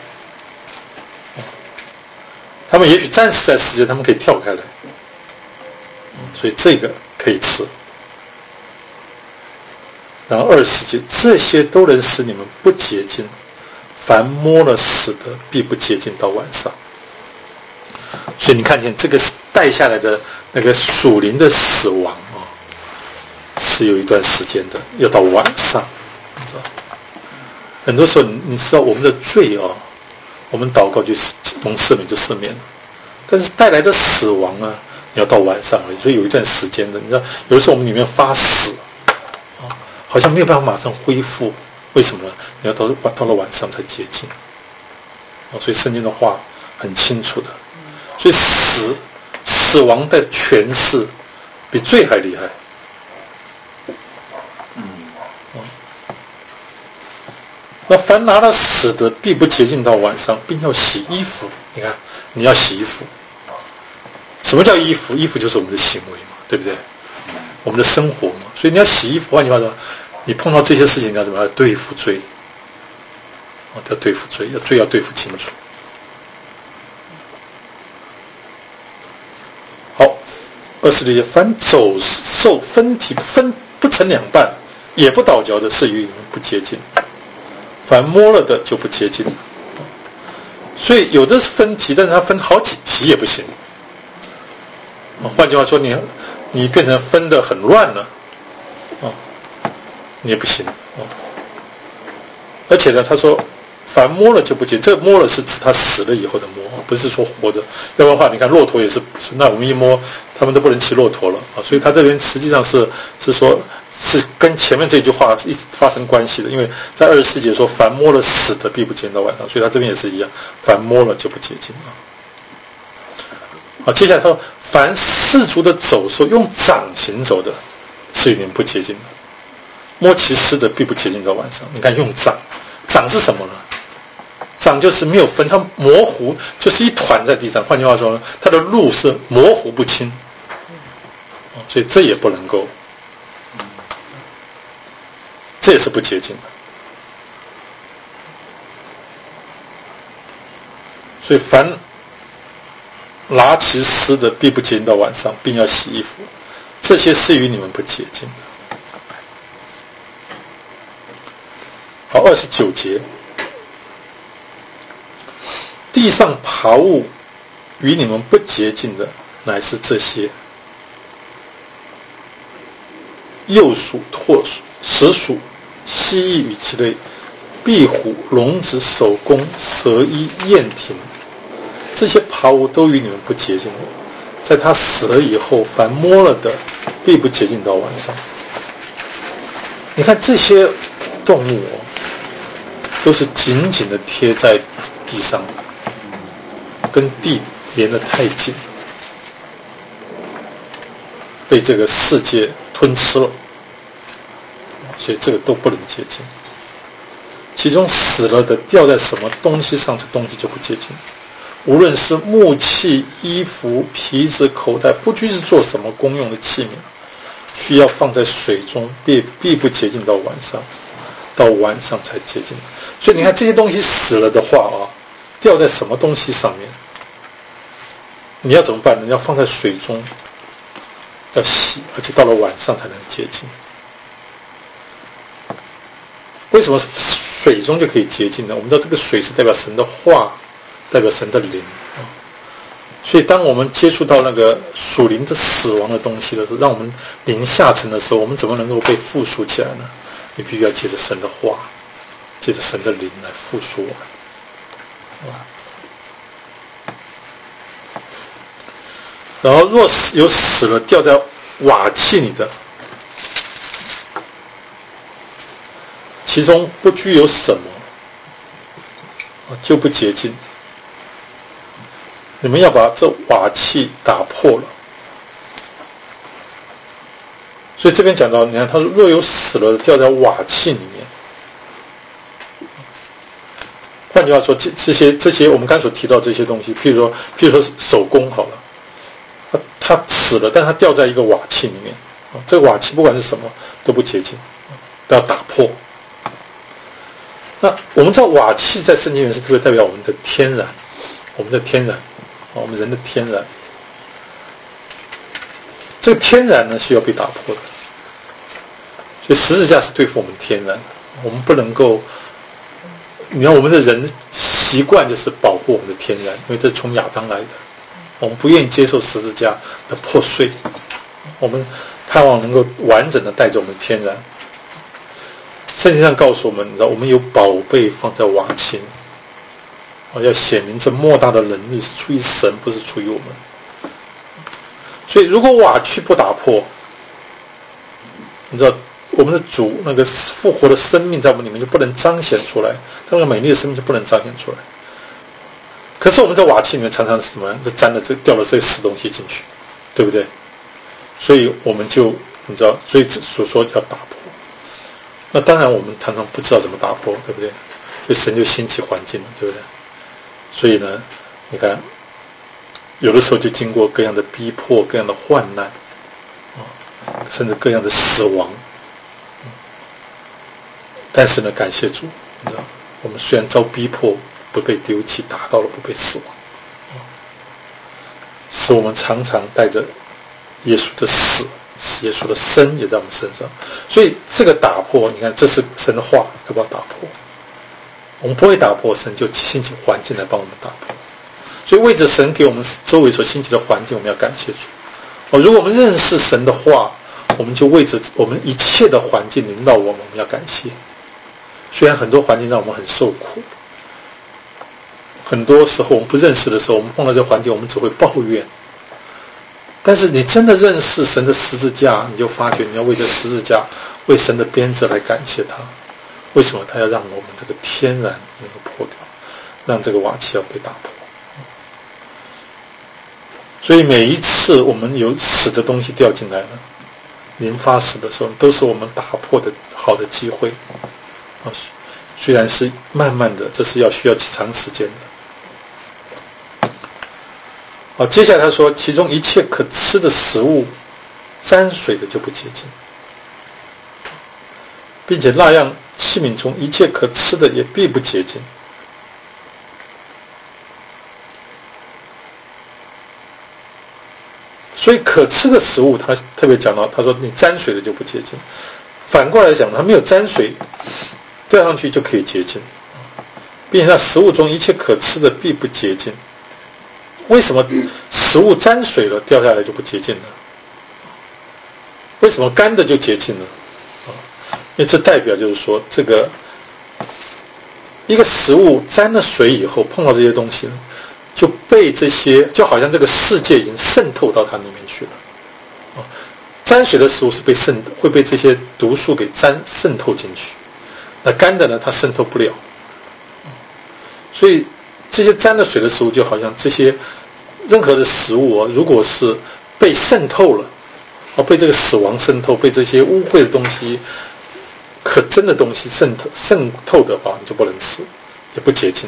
他们也许暂时在世界，他们可以跳开来，所以这个可以吃。然后二十节，这些都能使你们不洁净，凡摸了死的，必不洁净到晚上。所以你看见这个带下来的那个属灵的死亡啊，是有一段时间的，要到晚上，你知道。很多时候你知道我们的罪啊，我们祷告就是蒙赦免就赦免了，但是带来的死亡呢，你要到晚上而已，所以有一段时间的，你知道有的时候我们里面发死啊，好像没有办法马上恢复，为什么呢？你要到到了晚上才洁净啊，所以圣经的话很清楚的，所以死死亡的权势比罪还厉害。那凡拿了死的，必不洁净到晚上，并要洗衣服。你看，你要洗衣服。什么叫衣服？衣服就是我们的行为嘛，对不对？我们的生活嘛。所以你要洗衣服，换句话说，你碰到这些事情，你要怎么样？要对付罪。哦，要对付罪，要罪要对付清楚。好，二十六节，凡走兽分体分不成两半，也不倒嚼的，是与你们不洁净。凡摸了的就不洁净，所以有的是分题，但是它分好几题也不行。换句话说，你你变成分得很乱了，啊，你也不行啊。而且呢，他说凡摸了就不洁，这个摸了是指他死了以后的摸，不是说活的。要不然的话，你看骆驼也是，那我们一摸，他们都不能骑骆驼了啊。所以他这边实际上是是说。是跟前面这句话一发生关系的，因为在二十四节说凡摸了死的必不洁净到晚上，所以他这边也是一样，凡摸了就不洁净啊。 好，接下来说，凡世俗的走兽用掌行走的，是与你们不洁净的。摸其尸的，必不洁净到晚上。你看用掌，掌是什么呢？掌就是没有分，它模糊，就是一团在地上。换句话说，它的路是模糊不清，所以这也不能够，这也是不洁净的。所以凡拿其尸的，必不洁净到晚上，并要洗衣服，这些是与你们不洁净的。好，二十九节。地上爬物与你们不洁净的，乃是这些：幼鼠、拓鼠、石鼠、蜥蜴与其类、壁虎、笼子、手工、蛇衣、燕蜓，这些爬物都与你们不洁净的。在它死了以后，凡摸了的，必不洁净到晚上。你看这些动物哦，都是紧紧的贴在地上的，跟地连得太近，被这个世界吞吃了，所以这个都不能洁净。其中死了的掉在什么东西上，这东西就不洁净。无论是木器、衣服、皮子、口袋，不拘是做什么公用的器皿，需要放在水中，必必不洁净到晚上，到晚上才洁净。所以你看这些东西死了的话啊，掉在什么东西上面，你要怎么办呢？你要放在水中，要洗，而且到了晚上才能洁净。为什么水中就可以洁净呢？我们知道这个水是代表神的话，代表神的灵。所以当我们接触到那个属灵的死亡的东西的时候，让我们灵下沉的时候，我们怎么能够被复苏起来呢？你必须要借着神的话，借着神的灵来复苏我们。然后若有死了掉在瓦器里的，其中不拘有什么，就不洁净。你们要把这瓦器打破了。所以这边讲到，你看他说若有死了掉在瓦器里面，换句话说，这这些这些我们刚才所提到这些东西，譬如说譬如说手工好了，他他死了，但他掉在一个瓦器里面，这个瓦器不管是什么都不洁净，都要打破。那我们知道瓦器在圣经里面是特别代表我们的天然，我们的天然，我们人的天然。这个天然呢是要被打破的，所以十字架是对付我们天然的。我们不能够，你看我们的人习惯就是保护我们的天然，因为这是从亚当来的，我们不愿意接受十字架的破碎，我们盼望能够完整的带着我们的天然。圣经上告诉我们，你知道我们有宝贝放在瓦器里，要显明这莫大的能力是出于神，不是出于我们。所以如果瓦器不打破，你知道我们的主那个复活的生命在我们里面就不能彰显出来，那个美丽的生命就不能彰显出来。可是我们在瓦器里面常常是什么？就沾了这掉了这个死东西进去，对不对？所以我们就你知道，所以所说要打破。那当然我们常常不知道怎么打破，对不对？所以神就兴起环境了，对不对？所以呢，你看有的时候就经过各样的逼迫，各样的患难，甚至各样的死亡。但是呢，感谢主，你知道我们虽然遭逼迫，不被丢弃，打到了不被死亡，使我们常常带着耶稣的死，使耶稣的生也在我们身上。所以这个打破，你看这是神的话，要不要打破？我们不会打破，神就兴起环境来帮我们打破。所以为着神给我们周围所兴起的环境，我们要感谢主。哦，如果我们认识神的话，我们就为着我们一切的环境领导我们，我们要感谢。虽然很多环境让我们很受苦，很多时候我们不认识的时候，我们碰到这环境，我们只会抱怨。但是你真的认识神的十字架，你就发觉你要为这十字架，为神的鞭策来感谢他。为什么他要让我们这个天然能够破掉，让这个瓦器要被打破？ 所以每一次我们有死的东西掉进来了，临发死的时候，都是我们打破的好的机会。啊，虽然是慢慢的，这是要需要长时间的。好，接下来他说，其中一切可吃的食物，沾水的就不洁净，并且那样器皿中一切可吃的也必不洁净。所以可吃的食物，他特别讲到，他说你沾水的就不洁净。反过来讲，他没有沾水，掉上去就可以洁净，并且那食物中一切可吃的必不洁净。为什么食物沾水了掉下来就不洁净呢？为什么干的就洁净呢？因为这代表就是说，这个一个食物沾了水以后，碰到这些东西呢，就被这些，就好像这个世界已经渗透到它里面去了。啊，沾水的食物是被渗，会被这些毒素给沾渗透进去。那干的呢，它渗透不了。所以这些沾了水的食物，就好像这些任何的食物啊，如果是被渗透了，啊，被这个死亡渗透，被这些污秽的东西、可憎的东西渗透渗透的话，你就不能吃，也不洁净。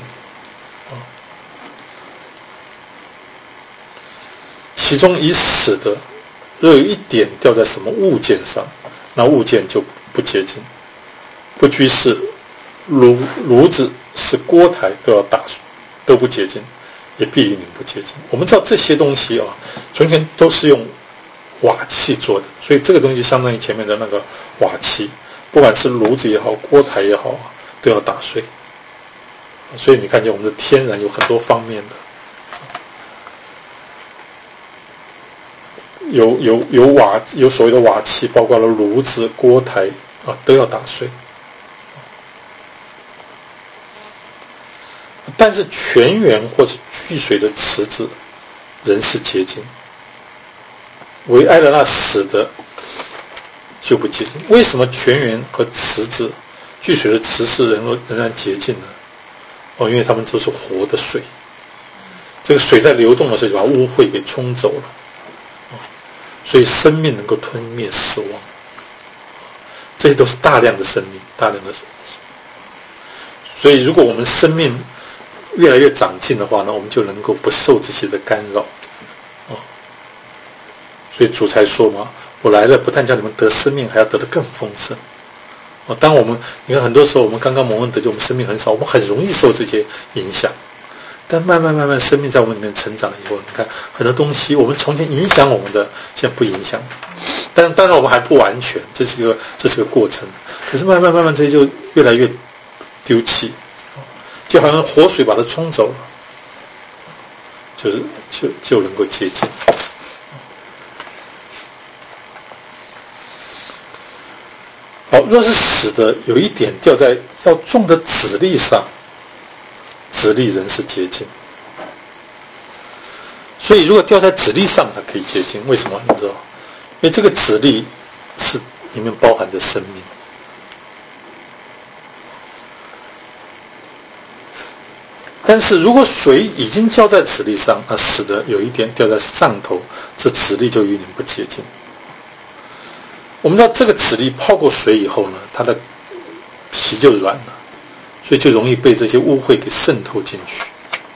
其中已死的，若有一点掉在什么物件上，那物件就不洁净。不拘是炉炉子，是锅台，都要打水，都不洁净，也必与你不洁净。我们知道这些东西啊，从前都是用瓦器做的，所以这个东西相当于前面的那个瓦器，不管是炉子也好，锅台也好，都要打碎。所以你看见我们的天然有很多方面的。有有有瓦，有所谓的瓦器，包括了炉子、锅台啊，都要打碎。但是泉源或是聚水的池子，仍是洁净。唯挨了那死的，就不洁净。为什么泉源和池子、聚水的池是仍仍然洁净呢？哦，因为它们都是活的水，这个水在流动的时候就把污秽给冲走了。所以生命能够吞灭死亡，这些都是大量的生命，大量的生命。所以如果我们生命越来越长进的话呢，我们就能够不受这些的干扰。所以主才说嘛，我来了不但叫你们得生命，还要得得更丰盛。当我们你看很多时候我们刚刚蒙恩得救，我们生命很少，我们很容易受这些影响。但慢慢慢慢生命在我们里面成长以后，你看很多东西我们从前影响我们的，现在不影响。但当然我们还不完全，这是一个这是个过程。可是慢慢慢慢这些就越来越丢弃，就好像活水把它冲走了，就是就就能够接近。好，若是死的有一点掉在要种的籽粒上，籽粒仍是洁净。所以如果掉在籽粒上，它可以洁净。为什么？你知道？因为这个籽粒是里面包含着生命。但是如果水已经浇在籽粒上，那使得有一点掉在上头，这籽粒就与你不洁净。我们知道这个籽粒泡过水以后呢，它的皮就软了，所以就容易被这些污秽给渗透进去，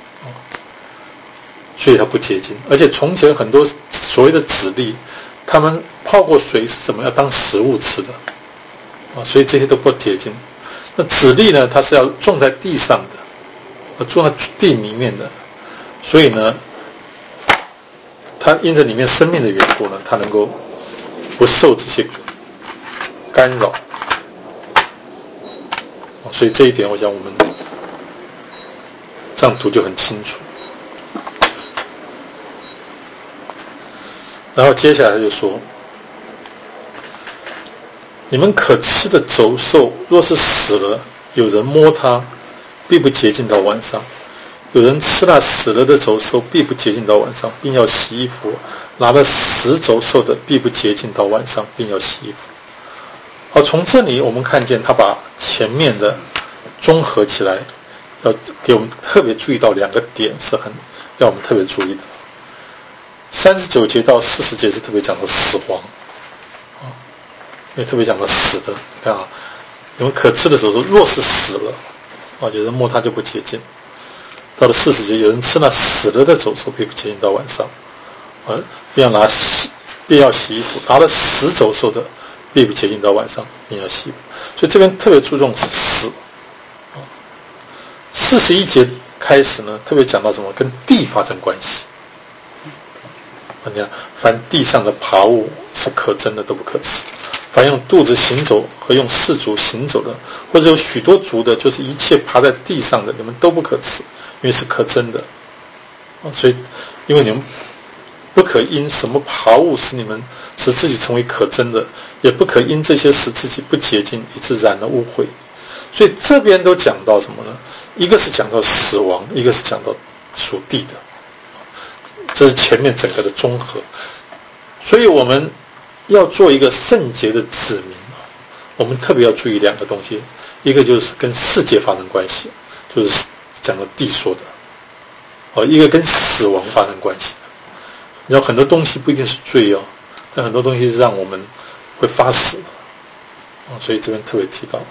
所以它不洁净。而且从前很多所谓的籽粒，他们泡过水是怎么要当食物吃的啊？所以这些都不洁净。那籽粒呢，它是要种在地上的，种在地里面的，所以呢，它因着里面生命的缘故呢，它能够不受这些干扰。所以这一点我想我们这样读就很清楚。然后接下来就说，你们可吃的走兽若是死了，有人摸它，必不洁净到晚上。有人吃那死了的走兽，必不洁净到晚上，并要洗衣服。拿了死走兽的，必不洁净到晚上，并要洗衣服。好，从这里我们看见他把前面的综合起来，要给我们特别注意到两个点，是很要我们特别注意的。 三十九节到四十节是特别讲到死亡，啊，也特别讲到死的。你看啊，你们可吃的时候说，若是死了，啊，有人摸它就不洁净。到了四十节，有人吃那死了的走兽，必不洁净到晚上，啊，便要拿洗，便要洗衣服，拿了死走兽的，必不洁净到晚上，便要洗衣服。所以这边特别注重死。啊，四十一节开始呢，特别讲到什么？跟地发生关系。你看，凡地上的爬物是可憎的，都不可吃；凡用肚子行走和用四足行走的，或者有许多足的，就是一切爬在地上的，你们都不可吃，因为是可憎的。啊，所以，因为你们不可因什么爬物使你们使自己成为可憎的，也不可因这些使自己不洁净，以致染了污秽。所以这边都讲到什么呢？一个是讲到死亡，一个是讲到属地的。这是前面整个的综合，所以我们要做一个圣洁的子民，我们特别要注意两个东西，一个就是跟世界发生关系，就是讲到地说的，哦，一个跟死亡发生关系的。你知道很多东西不一定是罪哦，但很多东西是让我们会发死，哦，所以这边特别提到。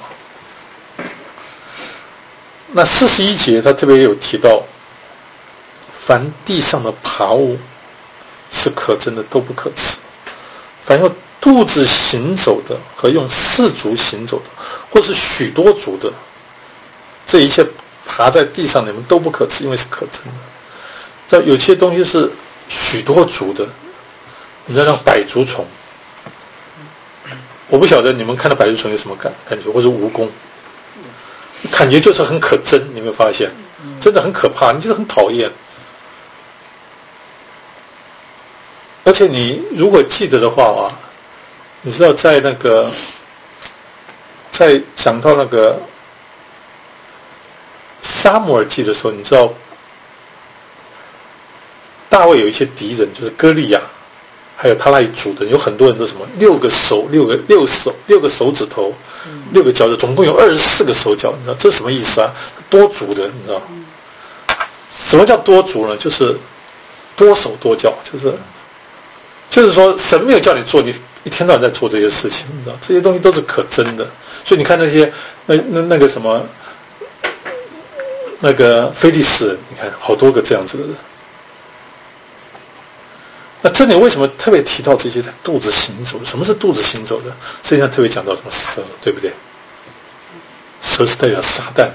那四十一节他特别有提到，凡地上的爬物是可憎的，都不可吃；凡用肚子行走的和用四足行走的，或是许多足的，这一切爬在地上，你们都不可吃，因为是可憎的。这有些东西是许多足的，你知道像百足虫，我不晓得你们看到百足虫有什么感感觉，或者蜈蚣，感觉就是很可憎，你有没有发现？真的很可怕，你觉得很讨厌。而且你如果记得的话啊，你知道在那个在讲到那个撒母耳记的时候，你知道大卫有一些敌人，就是歌利亚，还有他那一族的，有很多人都什么六个手、六个六手、六个手指头、六个脚趾，总共有二十四个手脚，你知道这是什么意思啊？多足的，你知道？什么叫多足呢？就是多手多脚，就是。就是说，神没有叫你做，你一天到晚在做这些事情，你知道，这些东西都是可憎的。所以你看那些那那那个什么，那个非利士人，你看好多个这样子的人。那这里为什么特别提到这些在肚子行走？什么是肚子行走的？实际上特别讲到什么蛇，对不对？蛇是代表撒旦，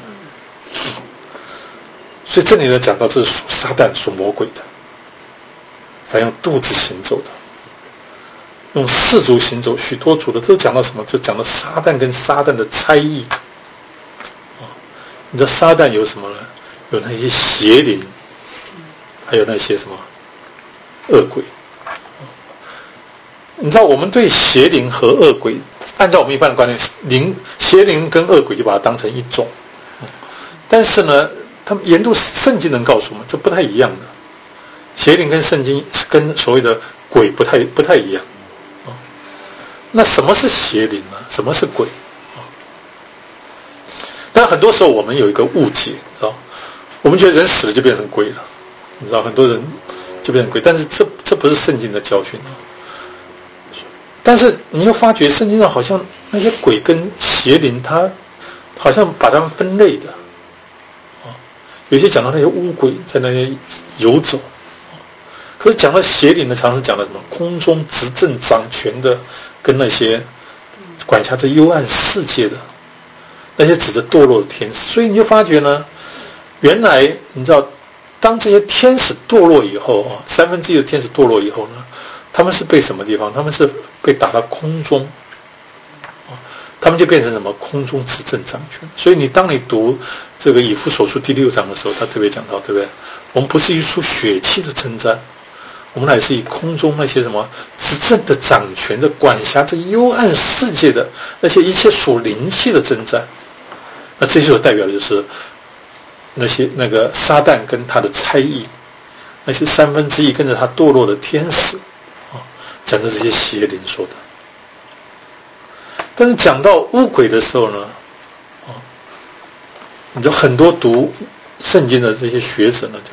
所以这里呢讲到这是属撒旦、属魔鬼的，凡用肚子行走的。用四足行走，许多足的，都讲到什么？就讲到撒旦跟撒旦的差异。哦，你知道撒旦有什么呢？有那些邪灵，还有那些什么恶鬼。哦，你知道我们对邪灵和恶鬼，按照我们一般的观念，灵邪灵跟恶鬼就把它当成一种。嗯，但是呢，他们研读圣经能告诉我们，这不太一样的。邪灵跟圣经跟所谓的鬼不太不太一样。那什么是邪灵呢？什么是鬼？但很多时候我们有一个误解，知道？我们觉得人死了就变成鬼了，你知道？很多人就变成鬼，但是这这不是圣经的教训。但是你又发觉圣经上好像那些鬼跟邪灵，它好像把它们分类的。有些讲到那些污鬼在那些游走。可是讲到邪灵呢，常常讲到什么空中执政掌权的，跟那些管辖着幽暗世界的那些指着堕落的天使。所以你就发觉呢，原来你知道，当这些天使堕落以后啊，三分之一的天使堕落以后呢，他们是被什么地方？他们是被打到空中，他们就变成什么空中执政掌权。所以你当你读这个以弗所书第六章的时候，他特别讲到，对不对？我们不是一出血气的征战，我们乃是以空中那些什么执政的掌权的管辖这幽暗世界的那些一切属灵气的征战。那这些所代表的就是那些那个撒旦跟他的差役，那些三分之一跟着他堕落的天使啊，讲的这些邪灵说的。但是讲到污鬼的时候呢，啊，你知道很多读圣经的这些学者呢，就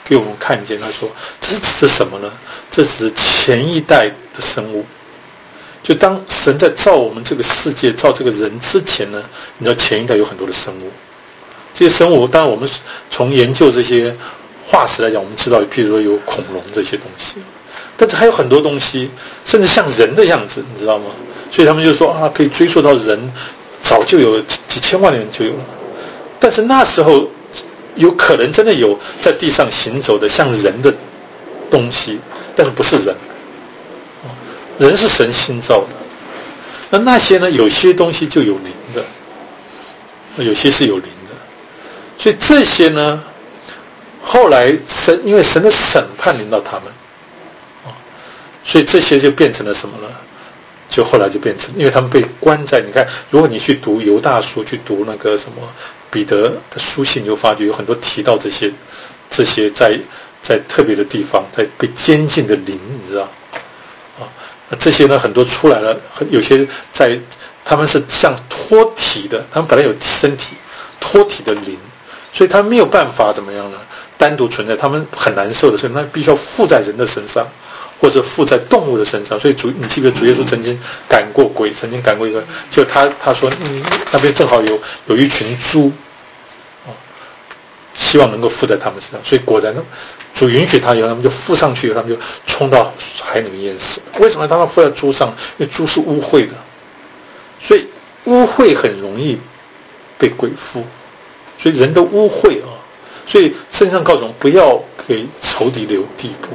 给我们看见，他说这是指的什么呢？这只是前一代的生物。就当神在造我们这个世界、造这个人之前呢，你知道前一代有很多的生物，这些生物当然我们从研究这些化石来讲，我们知道譬如说有恐龙这些东西，但是还有很多东西甚至像人的样子，你知道吗？所以他们就说啊，可以追溯到人早就有几几千万年就有了，但是那时候有可能真的有在地上行走的像人的东西，但是不是人，人是神新造的。那那些呢，有些东西就有灵的，有些是有灵的，所以这些呢，后来神因为神的审判临到他们，所以这些就变成了什么呢？就后来就变成，因为他们被关在，你看，如果你去读犹大书，去读那个什么彼得的书信，你就发觉有很多提到这些这些在在特别的地方，在被监禁的灵，你知道啊？那这些呢，很多出来了，有些在他们是像脱体的，他们本来有身体脱体的灵，所以他们没有办法怎么样呢？单独存在，他们很难受的，所以他必须要附在人的身上，或者附在动物的身上。所以主，你记不记得主耶稣曾经赶过鬼，曾经赶过一个，就他他说，嗯，那边正好有有一群猪，哦，希望能够附在他们身上，所以果然主允许他以后，他们就附上去以后，他们就冲到海里面淹死。为什么他们附在猪上？因为猪是污秽的，所以污秽很容易被鬼附，所以人的污秽啊。所以圣经上告诉我们，不要给仇敌留地步。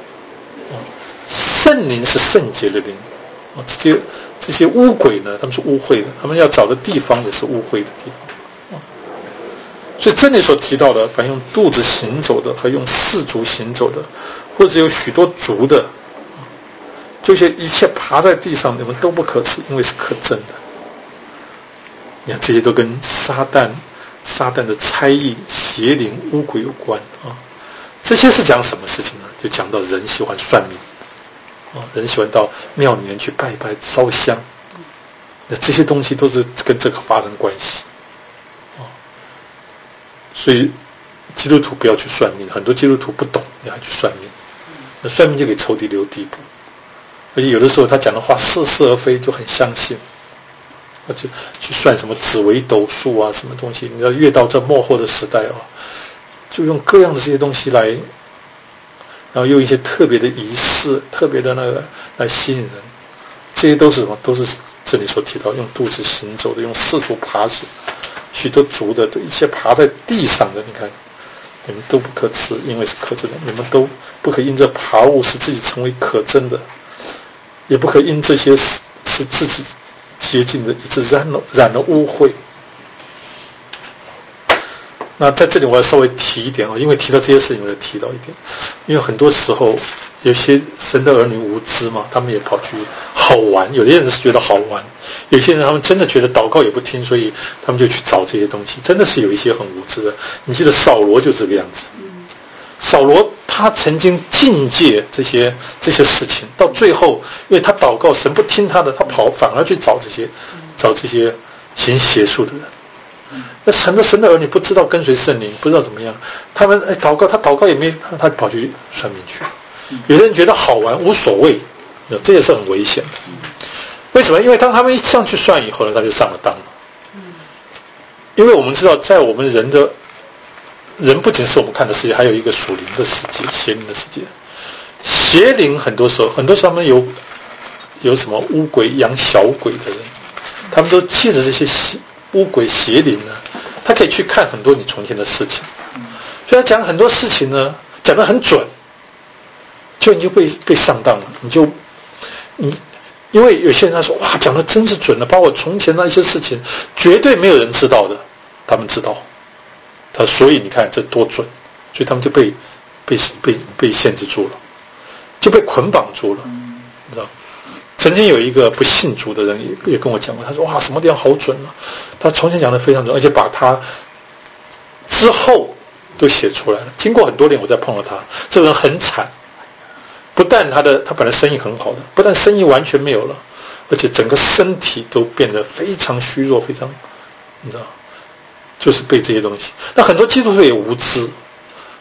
圣灵是圣洁的灵，这些这些污鬼呢，他们是污秽的，他们要找的地方也是污秽的地方。所以这里所提到的，凡用肚子行走的和用四足行走的，或者有许多足的，这些一切爬在地上，你们都不可吃，因为是可憎的。你看，这些都跟撒旦撒旦的猜疑、邪灵、污鬼有关啊。这些是讲什么事情呢？就讲到人喜欢算命啊，人喜欢到庙里面去拜拜、烧香，那这些东西都是跟这个发生关系啊。所以基督徒不要去算命，很多基督徒不懂，你还去算命，那算命就给仇敌留地步，而且有的时候他讲的话似是而非，就很相信。就去算什么紫微斗数啊，什么东西？你要越到这末后的时代啊，就用各样的这些东西来，然后用一些特别的仪式、特别的那个来吸引人。这些都是什么？都是这里所提到用肚子行走的，用四足爬行，许多足的，一切爬在地上的。你看，你们都不可吃，因为是可憎的；你们都不可因这爬物使自己成为可憎的，也不可因这些使使自己洁净的，以致染了染了污秽。那在这里我要稍微提一点啊，因为提到这些事情，我要提到一点，因为很多时候有些神的儿女无知嘛，他们也跑去好玩，有些人是觉得好玩，有些人他们真的觉得祷告也不听，所以他们就去找这些东西，真的是有一些很无知的。你记得扫罗就这个样子，扫罗他曾经禁戒这些这些事情，到最后因为他祷告神不听他的，他跑反而去找这些找这些行邪术的人。那很多神的儿女不知道跟随圣灵，不知道怎么样，他们哎祷告，他祷告也没，他跑去算命去。有的人觉得好玩无所谓，这也是很危险的。为什么？因为当他们一上去算以后呢，他就上了当了。因为我们知道，在我们人的人不仅是我们看的世界，还有一个属灵的世界，邪灵的世界。邪灵很多时候，很多时候他们有有什么巫鬼养小鬼的人，他们都借着这些邪巫鬼邪灵呢，他可以去看很多你从前的事情，所以他讲很多事情呢，讲得很准，就你就被被上当了，你就你因为有些人他说哇，讲得真是准了，把我从前那些事情绝对没有人知道的，他们知道。他所以你看这多准，所以他们就被被被被限制住了，就被捆绑住了，你知道？曾经有一个不信主的人也也跟我讲过，他说哇，什么地方好准啊！他从前讲的非常准，而且把他之后都写出来了。经过很多年，我再碰到他，这个人很惨，不但他的他本来生意很好的，不但生意完全没有了，而且整个身体都变得非常虚弱，非常你知道。就是被这些东西，那很多基督徒也无知，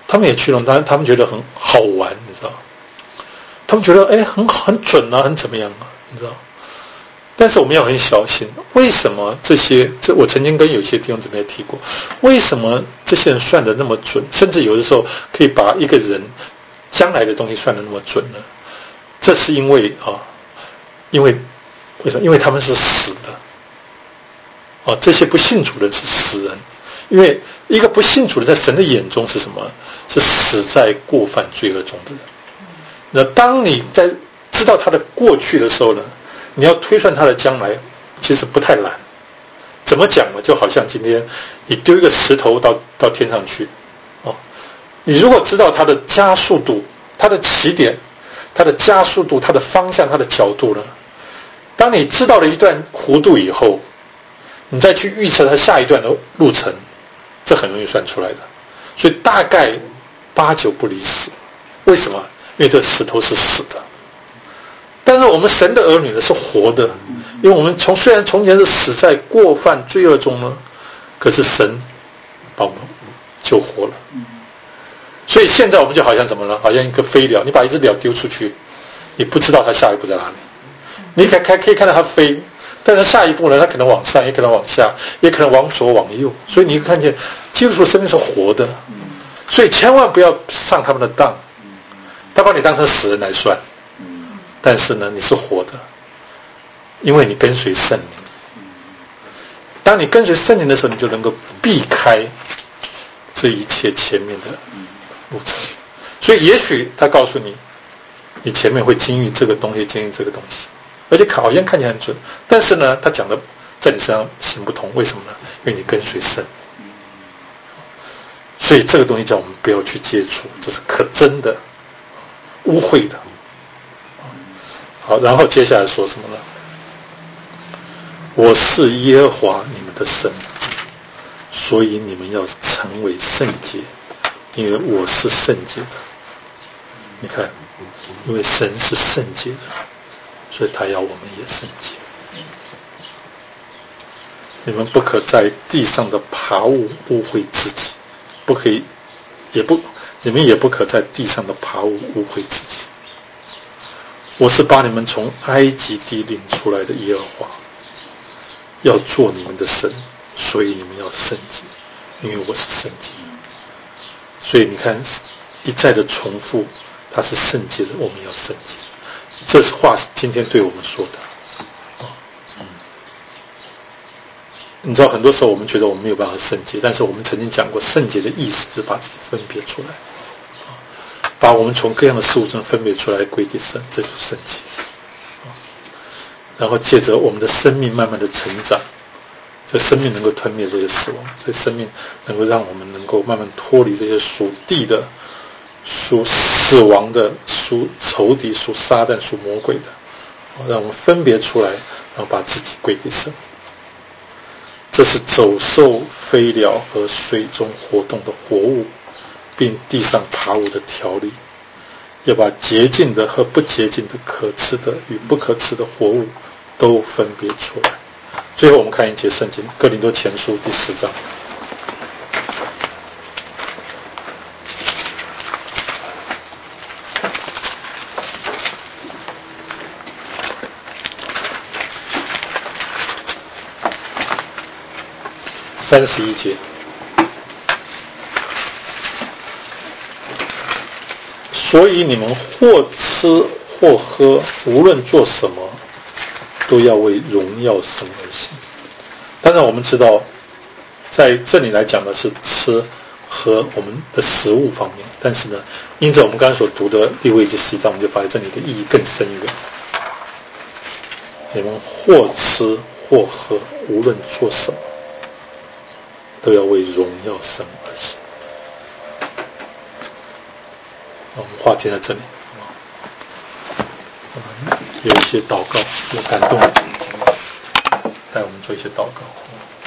他们也去了，但他们觉得很好玩，你知道？他们觉得哎很很准啊，很怎么样啊，你知道？但是我们要很小心，为什么这些？这我曾经跟有些弟兄姊妹提过，为什么这些人算得那么准，甚至有的时候可以把一个人将来的东西算得那么准呢？这是因为啊，因为为什么？因为他们是死的。哦，这些不信主的人是死人，因为一个不信主的在神的眼中是什么？是死在过犯罪恶中的人。那当你在知道他的过去的时候呢，你要推算他的将来，其实不太难。怎么讲呢？就好像今天你丢一个石头到到天上去，哦，你如果知道它的加速度、它的起点、它的加速度、它的方向、它的角度呢，当你知道了一段弧度以后，你再去预测它下一段的路程，这很容易算出来的。所以大概八九不离十。为什么？因为这石头是死的。但是我们神的儿女呢是活的，因为我们从虽然从前是死在过犯罪恶中呢，可是神把我们救活了。所以现在我们就好像怎么了？好像一个飞鸟，你把一只鸟丢出去，你不知道它下一步在哪里。你可可可以看到它飞，但是下一步呢，它可能往上，也可能往下，也可能往左往右。所以你看见基督徒生命是活的，所以千万不要上他们的当，他把你当成死人来算。但是呢，你是活的，因为你跟随圣灵。当你跟随圣灵的时候，你就能够避开这一切前面的路程。所以也许他告诉你，你前面会经历这个东西，经历这个东西，而且好像看起来很准，但是呢，他讲的在你身上行不通。为什么呢？因为你跟随圣灵。所以这个东西叫我们不要去接触，这是可憎的、污秽的。好，然后接下来说什么呢？我是耶和华你们的神，所以你们要成为圣洁，因为我是圣洁的。你看，因为神是圣洁的，所以他要我们也圣洁。你们不可在地上的爬物污秽自己，不可以，也不，你们也不可在地上的爬物污秽自己。我是把你们从埃及地领出来的耶和华，要做你们的神，所以你们要圣洁，因为我是圣洁。所以你看，一再的重复，他是圣洁的，我们要圣洁。这是话是今天对我们说的。你知道，很多时候我们觉得我们没有办法圣洁，但是我们曾经讲过，圣洁的意思就是把自己分别出来。把我们从各样的事物中分别出来归给神，这就是圣洁。然后借着我们的生命慢慢的成长，这生命能够吞灭这些死亡，这生命能够让我们能够慢慢脱离这些属地的、属死亡的、属仇敌、属撒旦、属魔鬼的，让我们分别出来，然后把自己归给神。这是走兽、飞鸟和水中活动的活物，并地上爬物的条例，要把洁净的和不洁净的、可吃的与不可吃的活物都分别出来。最后我们看一节圣经，哥林多前书第四章。三十一节。所以你们或吃或喝，无论做什么，都要为荣耀神而行。当然我们知道，在这里来讲的是吃喝我们的食物方面，但是呢，因着我们刚才所读的利未记十一章，我们就发现这里的意义更深远。你们或吃或喝，无论做什么，都要为荣耀神而行。我们话题在这里，我们有一些祷告，有感动，带我们做一些祷告。